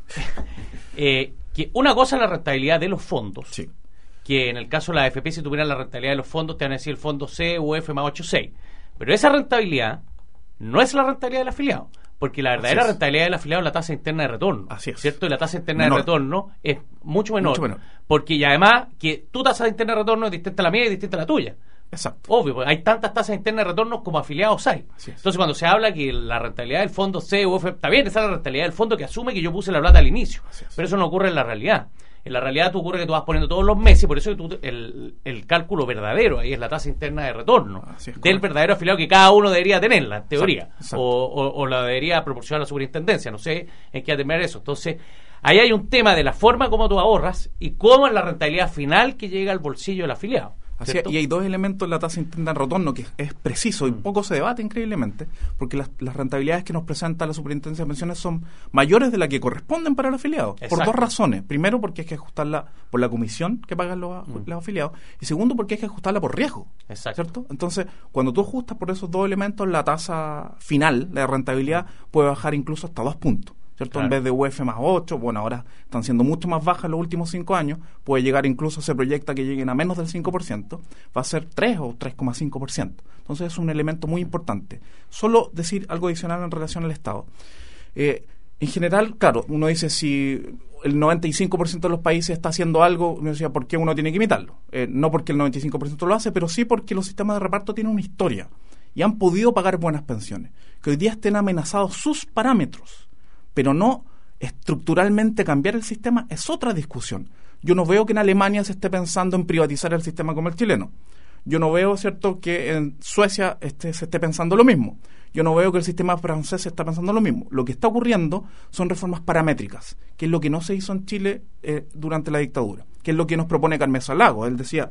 eh, que una cosa es la rentabilidad de los fondos, sí. que en el caso de la A F P, si tuvieran la rentabilidad de los fondos, te van a decir el fondo C U F más ocho punto seis. Pero esa rentabilidad no es la rentabilidad del afiliado, porque la verdadera es. rentabilidad del afiliado es la tasa interna de retorno. Así es. ¿Cierto? Y la tasa interna menor. de retorno es mucho menor, mucho menor. Porque y además que tu tasa interna de retorno es distinta a la mía y distinta a la tuya. Exacto. Obvio, porque hay tantas tasas internas de retorno como afiliados hay. Entonces, cuando se habla que la rentabilidad del fondo C U F, está bien, esa es la rentabilidad del fondo que asume que yo puse la plata al inicio. Pero eso no ocurre en la realidad. En la realidad tú ocurre que tú vas poniendo todos los meses, por eso tú, el, el cálculo verdadero ahí es la tasa interna de retorno del verdadero afiliado que cada uno debería tenerla, en teoría. Exacto, exacto. O, o, o la debería proporcionar la superintendencia. No sé en qué va a terminar eso. Entonces, ahí hay un tema de la forma como tú ahorras y cómo es la rentabilidad final que llega al bolsillo del afiliado. Así, y hay dos elementos en la tasa interna de retorno que es preciso y poco se debate increíblemente, porque las, las rentabilidades que nos presenta la Superintendencia de Pensiones son mayores de las que corresponden para el afiliado. Exacto. Por dos razones. Primero, porque hay que ajustarla por la comisión que pagan los, mm. los afiliados. Y segundo, porque hay que ajustarla por riesgo. Exacto. ¿Cierto? Entonces, cuando tú ajustas por esos dos elementos, la tasa final, la rentabilidad, puede bajar incluso hasta dos puntos. ¿Cierto? Claro. En vez de U F más ocho, bueno, ahora están siendo mucho más bajas en los últimos cinco años, puede llegar incluso, se proyecta que lleguen a menos del cinco por ciento, va a ser tres o tres coma cinco por ciento. Entonces es un elemento muy importante. Solo decir algo adicional en relación al Estado. Eh, en general, claro, uno dice si el noventa y cinco por ciento de los países está haciendo algo, uno decía, ¿por qué uno tiene que imitarlo? Eh, no porque el noventa y cinco por ciento lo hace, pero sí porque los sistemas de reparto tienen una historia y han podido pagar buenas pensiones. Que hoy día estén amenazados sus parámetros, pero no estructuralmente cambiar el sistema, es otra discusión. Yo no veo que en Alemania se esté pensando en privatizar el sistema como el chileno. Yo no veo, ¿cierto?, que en Suecia este, se esté pensando lo mismo. Yo no veo que el sistema francés se está pensando lo mismo. Lo que está ocurriendo son reformas paramétricas, que es lo que no se hizo en Chile eh, durante la dictadura, que es lo que nos propone Carmesa Lago. Él decía,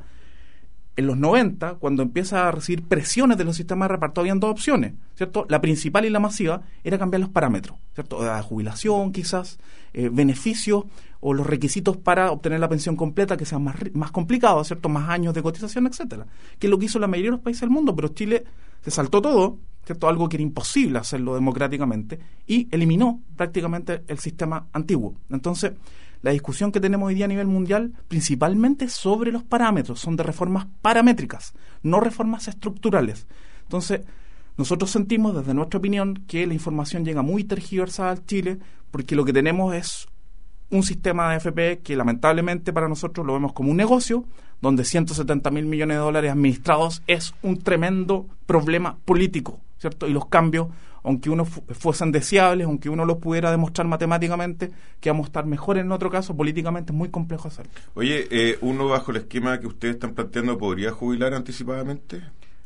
en los noventa, cuando empieza a recibir presiones de los sistemas de reparto, habían dos opciones, ¿cierto? La principal y la masiva era cambiar los parámetros, ¿cierto? La jubilación, quizás, eh, beneficios o los requisitos para obtener la pensión completa que sean más, más complicados, ¿cierto? Más años de cotización, etcétera. Que es lo que hizo la mayoría de los países del mundo, pero Chile se saltó todo, ¿cierto? Algo que era imposible hacerlo democráticamente y eliminó prácticamente el sistema antiguo. Entonces, la discusión que tenemos hoy día a nivel mundial principalmente sobre los parámetros, son de reformas paramétricas, no reformas estructurales. Entonces, nosotros sentimos desde nuestra opinión que la información llega muy tergiversada al Chile porque lo que tenemos es un sistema de A F P que lamentablemente para nosotros lo vemos como un negocio donde ciento setenta mil millones de dólares administrados es un tremendo problema político, ¿cierto? Y los cambios, aunque uno fu- fuesen deseables, aunque uno los pudiera demostrar matemáticamente, que vamos a estar mejor en otro caso, políticamente es muy complejo hacerlo. Oye, eh, uno bajo el esquema que ustedes están planteando, ¿podría jubilar anticipadamente?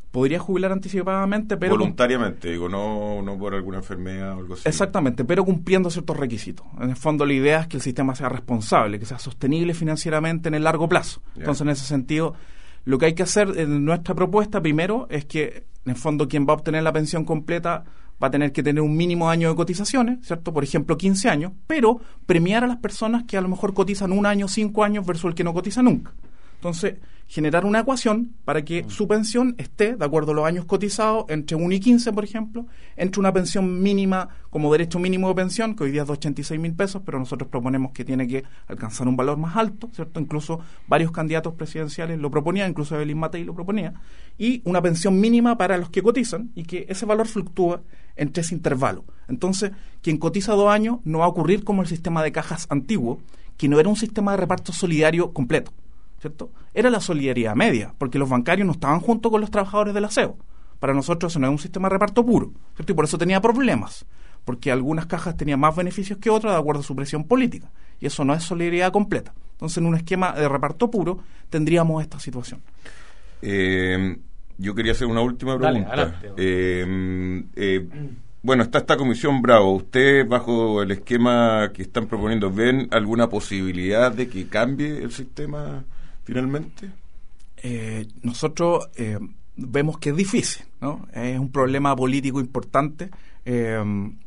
podría jubilar anticipadamente, pero voluntariamente, con, digo, no, no por alguna enfermedad o algo así. Exactamente, pero cumpliendo ciertos requisitos. En el fondo la idea es que el sistema sea responsable, que sea sostenible financieramente en el largo plazo. Yeah. Entonces, en ese sentido, lo que hay que hacer en nuestra propuesta primero es que, en el fondo, quien va a obtener la pensión completa va a tener que tener un mínimo año de cotizaciones, ¿cierto? Por ejemplo, quince años, pero premiar a las personas que a lo mejor cotizan un año, cinco años versus el que no cotiza nunca. Entonces, generar una ecuación para que su pensión esté, de acuerdo a los años cotizados, entre uno y quince, por ejemplo, entre una pensión mínima como derecho mínimo de pensión, que hoy día es de ochenta y seis mil pesos, pero nosotros proponemos que tiene que alcanzar un valor más alto, ¿cierto? Incluso varios candidatos presidenciales lo proponían, incluso Evelyn Matei lo proponía, y una pensión mínima para los que cotizan, y que ese valor fluctúa entre ese intervalo. Entonces, quien cotiza dos años no va a ocurrir como el sistema de cajas antiguo, que no era un sistema de reparto solidario completo, ¿cierto? Era la solidaridad media, porque los bancarios no estaban junto con los trabajadores del aseo. Para nosotros eso no es un sistema de reparto puro, ¿cierto? Y por eso tenía problemas, porque algunas cajas tenían más beneficios que otras de acuerdo a su presión política, y eso no es solidaridad completa. Entonces, en un esquema de reparto puro tendríamos esta situación. Eh, yo quería hacer una última pregunta. Dale, adelante. Eh, eh, bueno, está esta comisión Bravo. ¿Usted, bajo el esquema que están proponiendo, ven alguna posibilidad de que cambie el sistema finalmente? Eh, nosotros eh, vemos que es difícil, ¿no? Es un problema político importante. Eh,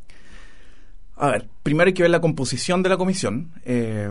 a ver, primero hay que ver la composición de la comisión. Eh,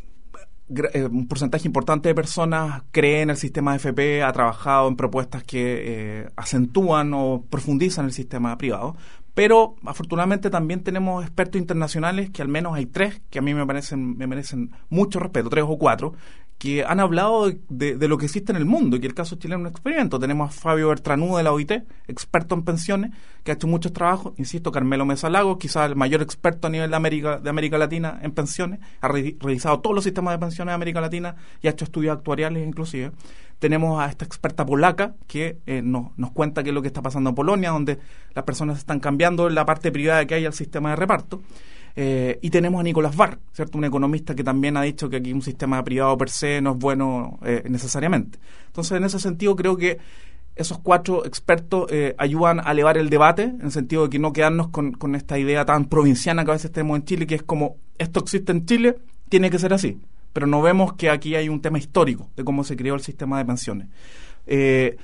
gra- un porcentaje importante de personas cree en el sistema de F P, ha trabajado en propuestas que eh, acentúan o profundizan el sistema privado. Pero afortunadamente también tenemos expertos internacionales, que al menos hay tres que a mí me parecen me merecen mucho respeto, tres o cuatro, que han hablado de, de, de lo que existe en el mundo, y que el caso chileno es un experimento. Tenemos a Fabio Bertranú de la O I T, experto en pensiones, que ha hecho muchos trabajos. Insisto, Carmelo Mesa Lagos, quizás el mayor experto a nivel de América, de América Latina en pensiones, ha re, revisado todos los sistemas de pensiones de América Latina y ha hecho estudios actuariales inclusive. Tenemos a esta experta polaca que eh, nos, nos cuenta qué es lo que está pasando en Polonia, donde las personas están cambiando la parte privada que hay al sistema de reparto. Eh, y tenemos a Nicolás Barr, ¿cierto? Un economista que también ha dicho que aquí un sistema privado per se no es bueno eh, necesariamente. Entonces, en ese sentido, creo que esos cuatro expertos eh, ayudan a elevar el debate, en el sentido de que no quedarnos con, con esta idea tan provinciana que a veces tenemos en Chile, que es como, esto existe en Chile, tiene que ser así. Pero no vemos que aquí hay un tema histórico de cómo se creó el sistema de pensiones. Eh,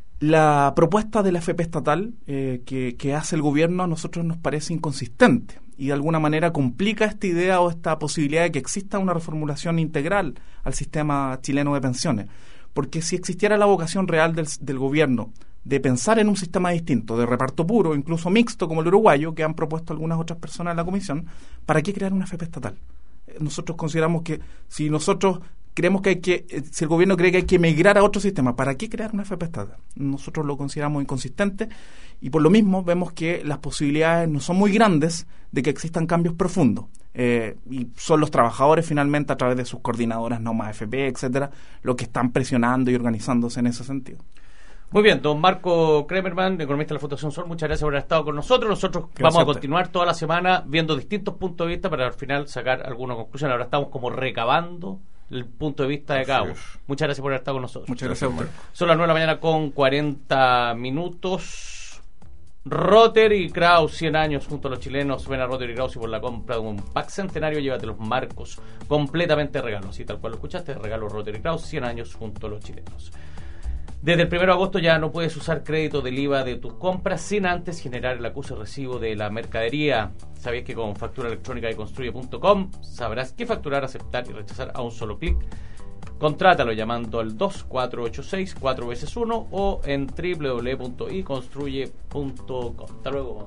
la propuesta de la F P estatal eh, que, que hace el gobierno a nosotros nos parece inconsistente y de alguna manera complica esta idea o esta posibilidad de que exista una reformulación integral al sistema chileno de pensiones. Porque si existiera la vocación real del, del gobierno de pensar en un sistema distinto, de reparto puro, incluso mixto como el uruguayo, que han propuesto algunas otras personas en la comisión, ¿para qué crear una F P estatal? Nosotros consideramos que si nosotros creemos que hay que, si el gobierno cree que hay que migrar a otro sistema, ¿para qué crear una F P estatal? Nosotros lo consideramos inconsistente y por lo mismo vemos que las posibilidades no son muy grandes de que existan cambios profundos. Eh, y son los trabajadores finalmente a través de sus coordinadoras Noma F P, etcétera, los que están presionando y organizándose en ese sentido. Muy bien, don Marco Kremerman, economista de la Fundación Sol, muchas gracias por haber estado con nosotros. Nosotros Gracias vamos a a usted. continuar toda la semana viendo distintos puntos de vista para al final sacar alguna conclusión. Ahora estamos como recabando el punto de vista de cada uno. Muchas gracias por haber estado con nosotros. Muchas gracias a usted. Son las nueve de la mañana con cuarenta minutos. Rotter y Kraus, cien años junto a los chilenos. Ven a Rotter y Kraus y por la compra de un pack centenario llévate los marcos completamente regalos. Así tal cual lo escuchaste, regalo Rotter y Kraus, cien años junto a los chilenos. Desde el primero de agosto ya no puedes usar crédito del I V A de tus compras sin antes generar el acuse recibo de la mercadería. ¿Sabías que con factura electrónica de construye punto com sabrás qué facturar, aceptar y rechazar a un solo clic? Contrátalo llamando al dos cuatro ocho seis cuatro veces uno o en doble u doble u doble u punto i construye punto com. Hasta luego.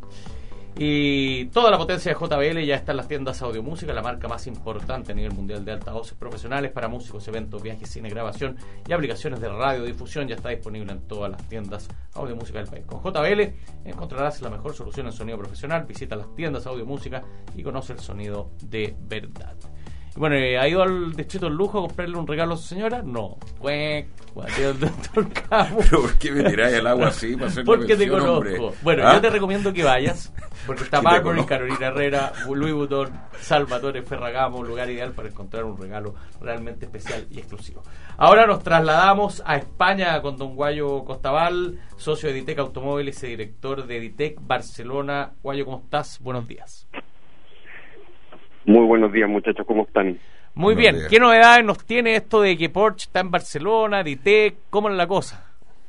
Y toda la potencia de J B L ya está en las tiendas Audio Música, la marca más importante a nivel mundial de altavoces profesionales para músicos, eventos, viajes, cine, grabación y aplicaciones de radiodifusión. Ya está disponible en todas las tiendas Audio Música del país. Con J B L encontrarás la mejor solución en sonido profesional. Visita las tiendas Audio Música y conoce el sonido de verdad. Bueno, ¿ha ido al Distrito del Lujo a comprarle un regalo a su señora? No. Pues, el doctor Camus. ¿Pero por qué me tiráis al agua así para hacer Porque la te mención, conozco. hombre? Bueno, ¿Ah? yo te recomiendo que vayas, porque está te Burberry, conozco. Carolina Herrera, Louis Vuitton, Salvatore Ferragamo, lugar ideal para encontrar un regalo realmente especial y exclusivo. Ahora nos trasladamos a España con don Guayo Costaval, socio de Editec Automóviles y director de Editec Barcelona. Guayo, ¿cómo estás? Buenos días. Muy buenos días, muchachos, ¿cómo están? Muy Buenos bien, días. ¿qué novedades nos tiene esto de que Porsche está en Barcelona, Editec? ¿Cómo es la cosa?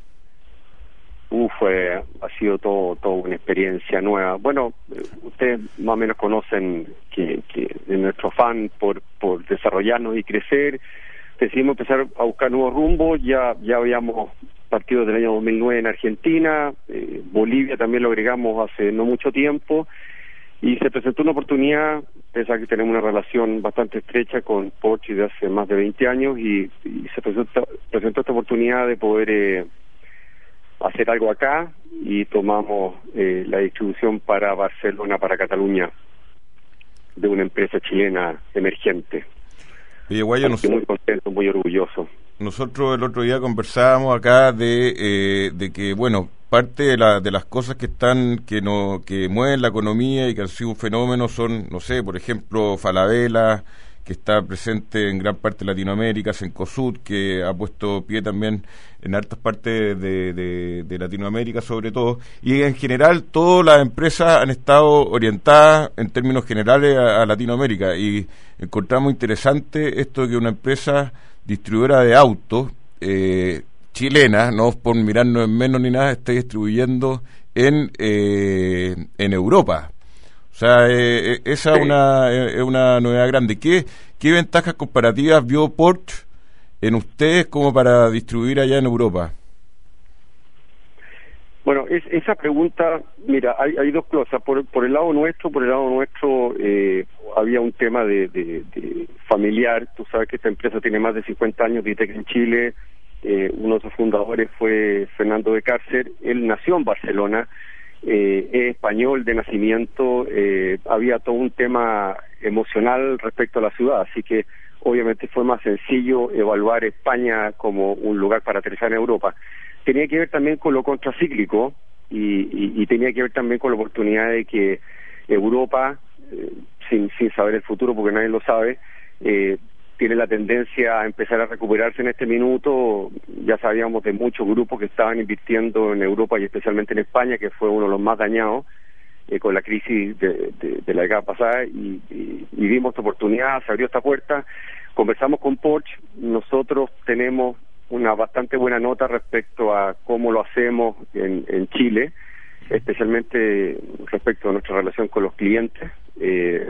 Uf, eh, ha sido todo, todo una experiencia nueva. Bueno, eh, ustedes más o menos conocen que, que de nuestro afán por, por desarrollarnos y crecer, decidimos empezar a buscar nuevos rumbos. Ya, ya habíamos partido desde el año dos mil nueve en Argentina, eh, Bolivia también lo agregamos hace no mucho tiempo, y se presentó una oportunidad, pese que tenemos una relación bastante estrecha con Porsche de hace más de veinte años, y, y se presentó, presentó esta oportunidad de poder eh, hacer algo acá, y tomamos eh, la distribución para Barcelona, para Cataluña, de una empresa chilena emergente. Oye, Guayo, Así que nos- muy contento, muy orgulloso. nosotros el otro día conversábamos acá de, eh, de que, bueno, parte de, la, de las cosas que están, que no, que mueven la economía y que han sido un fenómeno son, no sé, por ejemplo, Falabella, que está presente en gran parte de Latinoamérica, Cencosud, que ha puesto pie también en hartas partes de, de, de Latinoamérica sobre todo, y en general todas las empresas han estado orientadas en términos generales a, a Latinoamérica, y encontramos interesante esto de que una empresa distribuidora de autos eh, chilena, no por mirarnos en menos ni nada, esté distribuyendo en, eh, en Europa. O sea, eh, eh, esa es Sí. una, eh, es una novedad grande. ¿Qué, ¿Qué ventajas comparativas vio Porsche en ustedes como para distribuir allá en Europa? Bueno, es, esa pregunta, mira, hay, hay dos cosas. Por, por el lado nuestro, por el lado nuestro eh, había un tema de, de, de familiar. Tú sabes que esta empresa tiene más de cincuenta años de Editec en Chile. Eh, uno de sus fundadores fue Fernando de Cárcer. Él nació en Barcelona, eh, es español de nacimiento. Eh, había todo un tema emocional respecto a la ciudad, así que obviamente fue más sencillo evaluar España como un lugar para aterrizar en Europa. Tenía que ver también con lo contracíclico y, y, y tenía que ver también con la oportunidad de que Europa, eh, sin, sin saber el futuro porque nadie lo sabe, eh, tiene la tendencia a empezar a recuperarse en este minuto. Ya sabíamos de muchos grupos que estaban invirtiendo en Europa y especialmente en España, que fue uno de los más dañados eh, con la crisis de, de, de la década pasada, y, y, y vimos esta oportunidad, se abrió esta puerta, conversamos con Porsche. Nosotros tenemos una bastante buena nota respecto a cómo lo hacemos en, en Chile, especialmente respecto a nuestra relación con los clientes. Eh,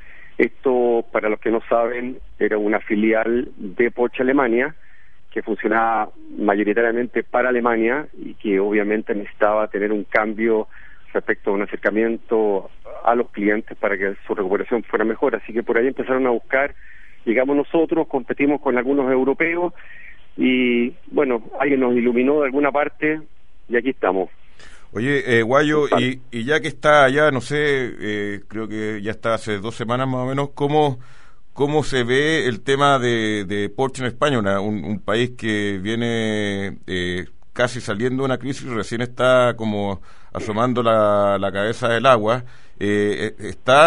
esto, para los que no saben, era una filial de Porsche Alemania, que funcionaba mayoritariamente para Alemania y que obviamente necesitaba tener un cambio respecto a un acercamiento a los clientes para que su recuperación fuera mejor. Así que por ahí empezaron a buscar, llegamos nosotros, competimos con algunos europeos, y bueno, alguien nos iluminó de alguna parte y aquí estamos. Oye, eh, Guayo, y, y ya que está allá, no sé, eh, creo que ya está hace dos semanas más o menos, ¿cómo, cómo se ve el tema de, de Porsche en España? Una, un, un país que viene eh, casi saliendo de una crisis, recién está como asomando la, la cabeza del agua. Eh,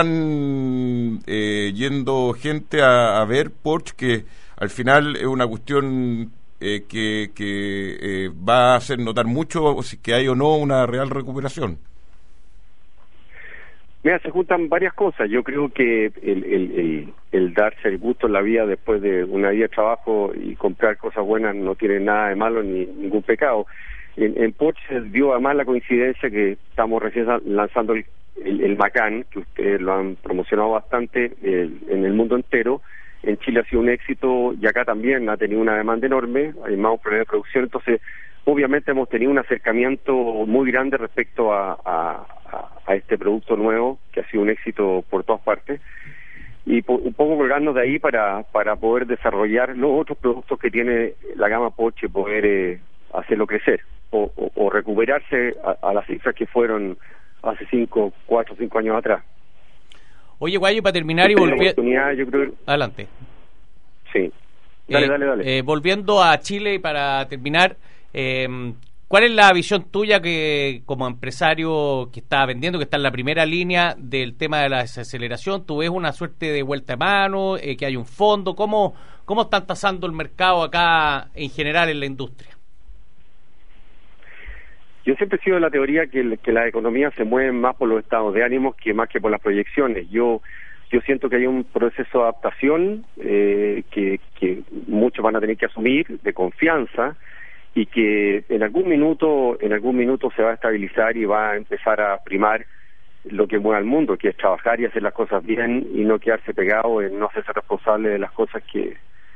¿Están eh, yendo gente a, a ver Porsche, que al final es una cuestión eh, que, que eh, va a hacer notar mucho si que hay o no una real recuperación? Mira, se juntan varias cosas. Yo creo que el, el, el, el darse el gusto en la vida después de una vida de trabajo y comprar cosas buenas no tiene nada de malo ni ningún pecado. En, en Porsche se dio además la coincidencia que estamos recién lanzando el, el, el Macan, que ustedes lo han promocionado bastante el, en el mundo entero. En Chile ha sido un éxito y acá también ha tenido una demanda enorme, hay más problemas de producción, entonces obviamente hemos tenido un acercamiento muy grande respecto a, a, a este producto nuevo que ha sido un éxito por todas partes, y po, un poco colgarnos de ahí para, para poder desarrollar los otros productos que tiene la gama Porsche, poder eh, hacerlo crecer o, o, o recuperarse a, a las cifras que fueron hace cinco, cuatro, cinco años atrás. Oye, Guayo, para terminar y volviendo... Yo creo... Adelante. Sí. Dale, eh, dale, dale. Eh, volviendo a Chile y para terminar, eh, ¿cuál es la visión tuya que como empresario que está vendiendo, que está en la primera línea del tema de la desaceleración? ¿Tú ves una suerte de vuelta de mano, eh, que hay un fondo? ¿Cómo, cómo están tasando el mercado acá en general en la industria? Yo siempre he sido de la teoría que, que las economías se mueven más por los estados de ánimo que más que por las proyecciones. Yo yo siento que hay un proceso de adaptación eh, que, que muchos van a tener que asumir, de confianza, y que en algún minuto en algún minuto se va a estabilizar y va a empezar a primar lo que mueve al mundo, que es trabajar y hacer las cosas bien y no quedarse pegado en no hacerse responsable de las cosas que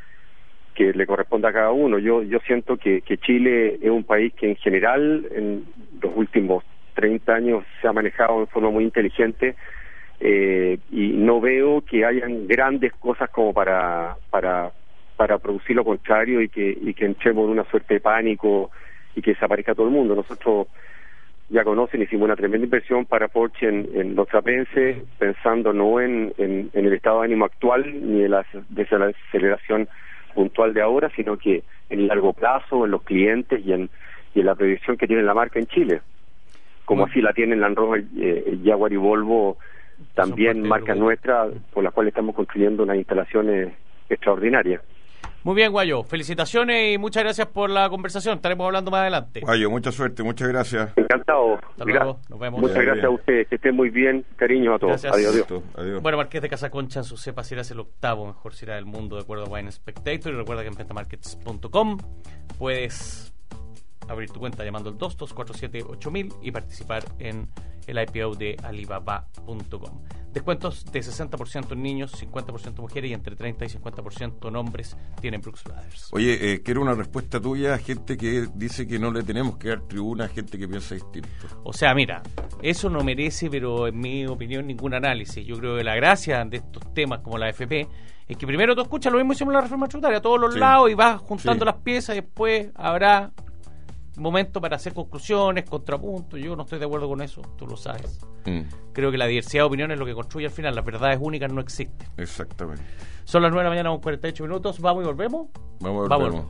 que le corresponde a cada uno. Yo yo siento que, que Chile es un país que en general en los últimos treinta años se ha manejado de forma muy inteligente, eh, y no veo que hayan grandes cosas como para para para producir lo contrario y que y que entremos en una suerte de pánico y que desaparezca todo el mundo. Nosotros, ya conocen, hicimos una tremenda inversión para Porsche en, en los trapenses, pensando no en, en, en el estado de ánimo actual ni en la desaceleración puntual de ahora, sino que en el largo plazo, en los clientes y en, y en la proyección que tiene la marca en Chile. Como bueno, así la tienen Land Rover, eh, Jaguar y Volvo, también marcas nuestras, por las cuales estamos construyendo unas instalaciones extraordinarias. Muy bien, Guayo. Felicitaciones y muchas gracias por la conversación. Estaremos hablando más adelante. Guayo, mucha suerte, muchas gracias. Encantado. Hasta luego. Nos vemos. Muchas gracias a ustedes. Que estén muy bien. Cariños a todos. Gracias. Adiós, adiós. adiós. Bueno, Marqués de Casaconcha en su cepa será el octavo mejor cirá del mundo de acuerdo a Wine Spectator. Y recuerda que en pentamarkets punto com puedes abrir tu cuenta llamando al dos dos cuatro siete ocho mil y participar en el I P O de alibaba punto com. Descuentos de sesenta por ciento en niños, cincuenta por ciento mujeres y entre treinta y cincuenta por ciento en hombres tienen Brooks Brothers. Oye, eh, quiero una respuesta tuya a gente que dice que no le tenemos que dar tribuna a gente que piensa distinto. O sea, mira, eso no merece, pero en mi opinión, ningún análisis. Yo creo que la gracia de estos temas como la A F P es que primero tú escuchas lo mismo hicimos en la reforma tributaria, a todos los sí. lados, y vas juntando sí. las piezas y después habrá momento para hacer conclusiones, contrapuntos. Yo no estoy de acuerdo con eso, tú lo sabes. Mm. Creo que la diversidad de opiniones es lo que construye al final. Las verdades únicas no existen. Exactamente. Son las nueve de la mañana con cuarenta y ocho minutos. ¿Vamos y volvemos? Vamos y volvemos.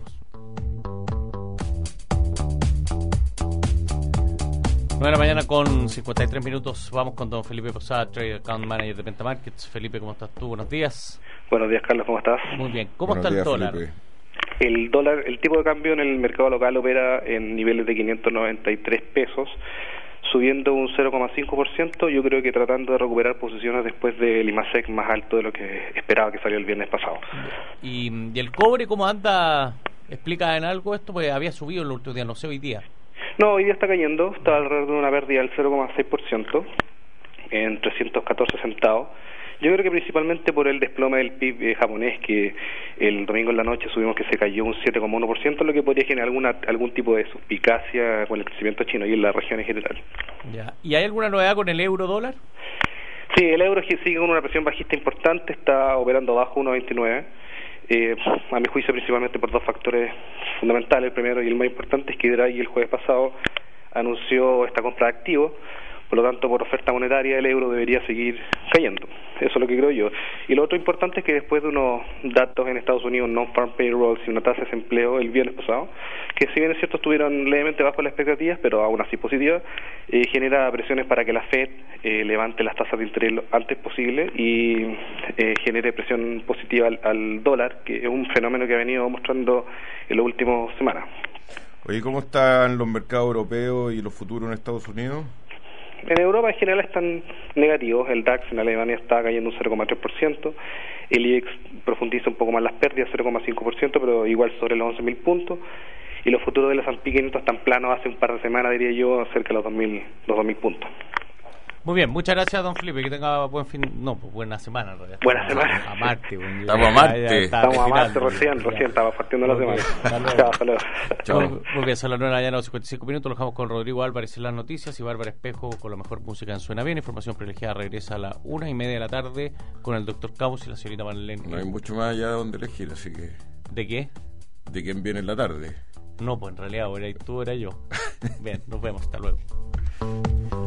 nueve de la mañana con cincuenta y tres minutos. Vamos con don Felipe Posada, Trade Account Manager de Pentamarkets. Felipe, ¿cómo estás tú? Buenos días. Buenos días, Carlos, ¿cómo estás? Muy bien. ¿Cómo Buenos está días, el dólar? Felipe. El dólar, el tipo de cambio en el mercado local opera en niveles de quinientos noventa y tres pesos, subiendo un cero coma cinco por ciento, yo creo que tratando de recuperar posiciones después del IMASEC más alto de lo que esperaba que salió el viernes pasado. ¿Y, y el cobre cómo anda? ¿Explica en algo esto? Porque había subido en los últimos días, no sé, hoy día. No, hoy día está cayendo, está alrededor de una pérdida del cero coma seis por ciento, en trescientos catorce centavos. Yo creo que principalmente por el desplome del P I B japonés, que el domingo en la noche subimos que se cayó un siete coma uno por ciento, lo que podría generar alguna, algún tipo de suspicacia con el crecimiento chino y en la región en general. Ya. ¿Y hay alguna novedad con el euro dólar? Sí, el euro sigue con una presión bajista importante, está operando bajo uno veintinueve. Eh, a mi juicio principalmente por dos factores fundamentales. El primero y el más importante es que Draghi el jueves pasado anunció esta compra de activos. Por lo tanto, por oferta monetaria, el euro debería seguir cayendo. Eso es lo que creo yo. Y lo otro importante es que después de unos datos en Estados Unidos, non-farm payrolls y una tasa de desempleo el viernes pasado, que si bien es cierto estuvieron levemente bajo las expectativas, pero aún así positivas, eh, genera presiones para que la Fed eh, levante las tasas de interés lo antes posible y eh, genere presión positiva al, al dólar, que es un fenómeno que ha venido mostrando en las últimas semanas. Oye, ¿cómo están los mercados europeos y los futuros en Estados Unidos? En Europa en general están negativos. El DAX en Alemania está cayendo un cero coma tres por ciento, el I B E X profundiza un poco más las pérdidas, cero coma cinco por ciento, pero igual sobre los once mil puntos, y los futuros de los S and P quinientos están planos hace un par de semanas, diría yo, cerca de los dos mil, los dos mil puntos. Muy bien, muchas gracias, don Felipe, que tenga buen fin, no, pues buena semana en realidad. Buena semana. A Marte. Bueno, estamos a Marte. Estamos a Marte recién, recién, estaba partiendo la semana. Chao, hasta luego. Chao. Muy bien, son las nueve de la mañana, cincuenta y cinco minutos, lo dejamos con Rodrigo Álvarez en las noticias y Bárbara Espejo con la mejor música en Suena Bien. Información privilegiada regresa a la una y media de la tarde con el doctor Caus y la señorita Marlene. No hay mucho más allá donde elegir, así que... ¿De qué? ¿De quién viene en la tarde? No, pues en realidad, ahora tú, era yo. Bien, nos vemos, hasta luego.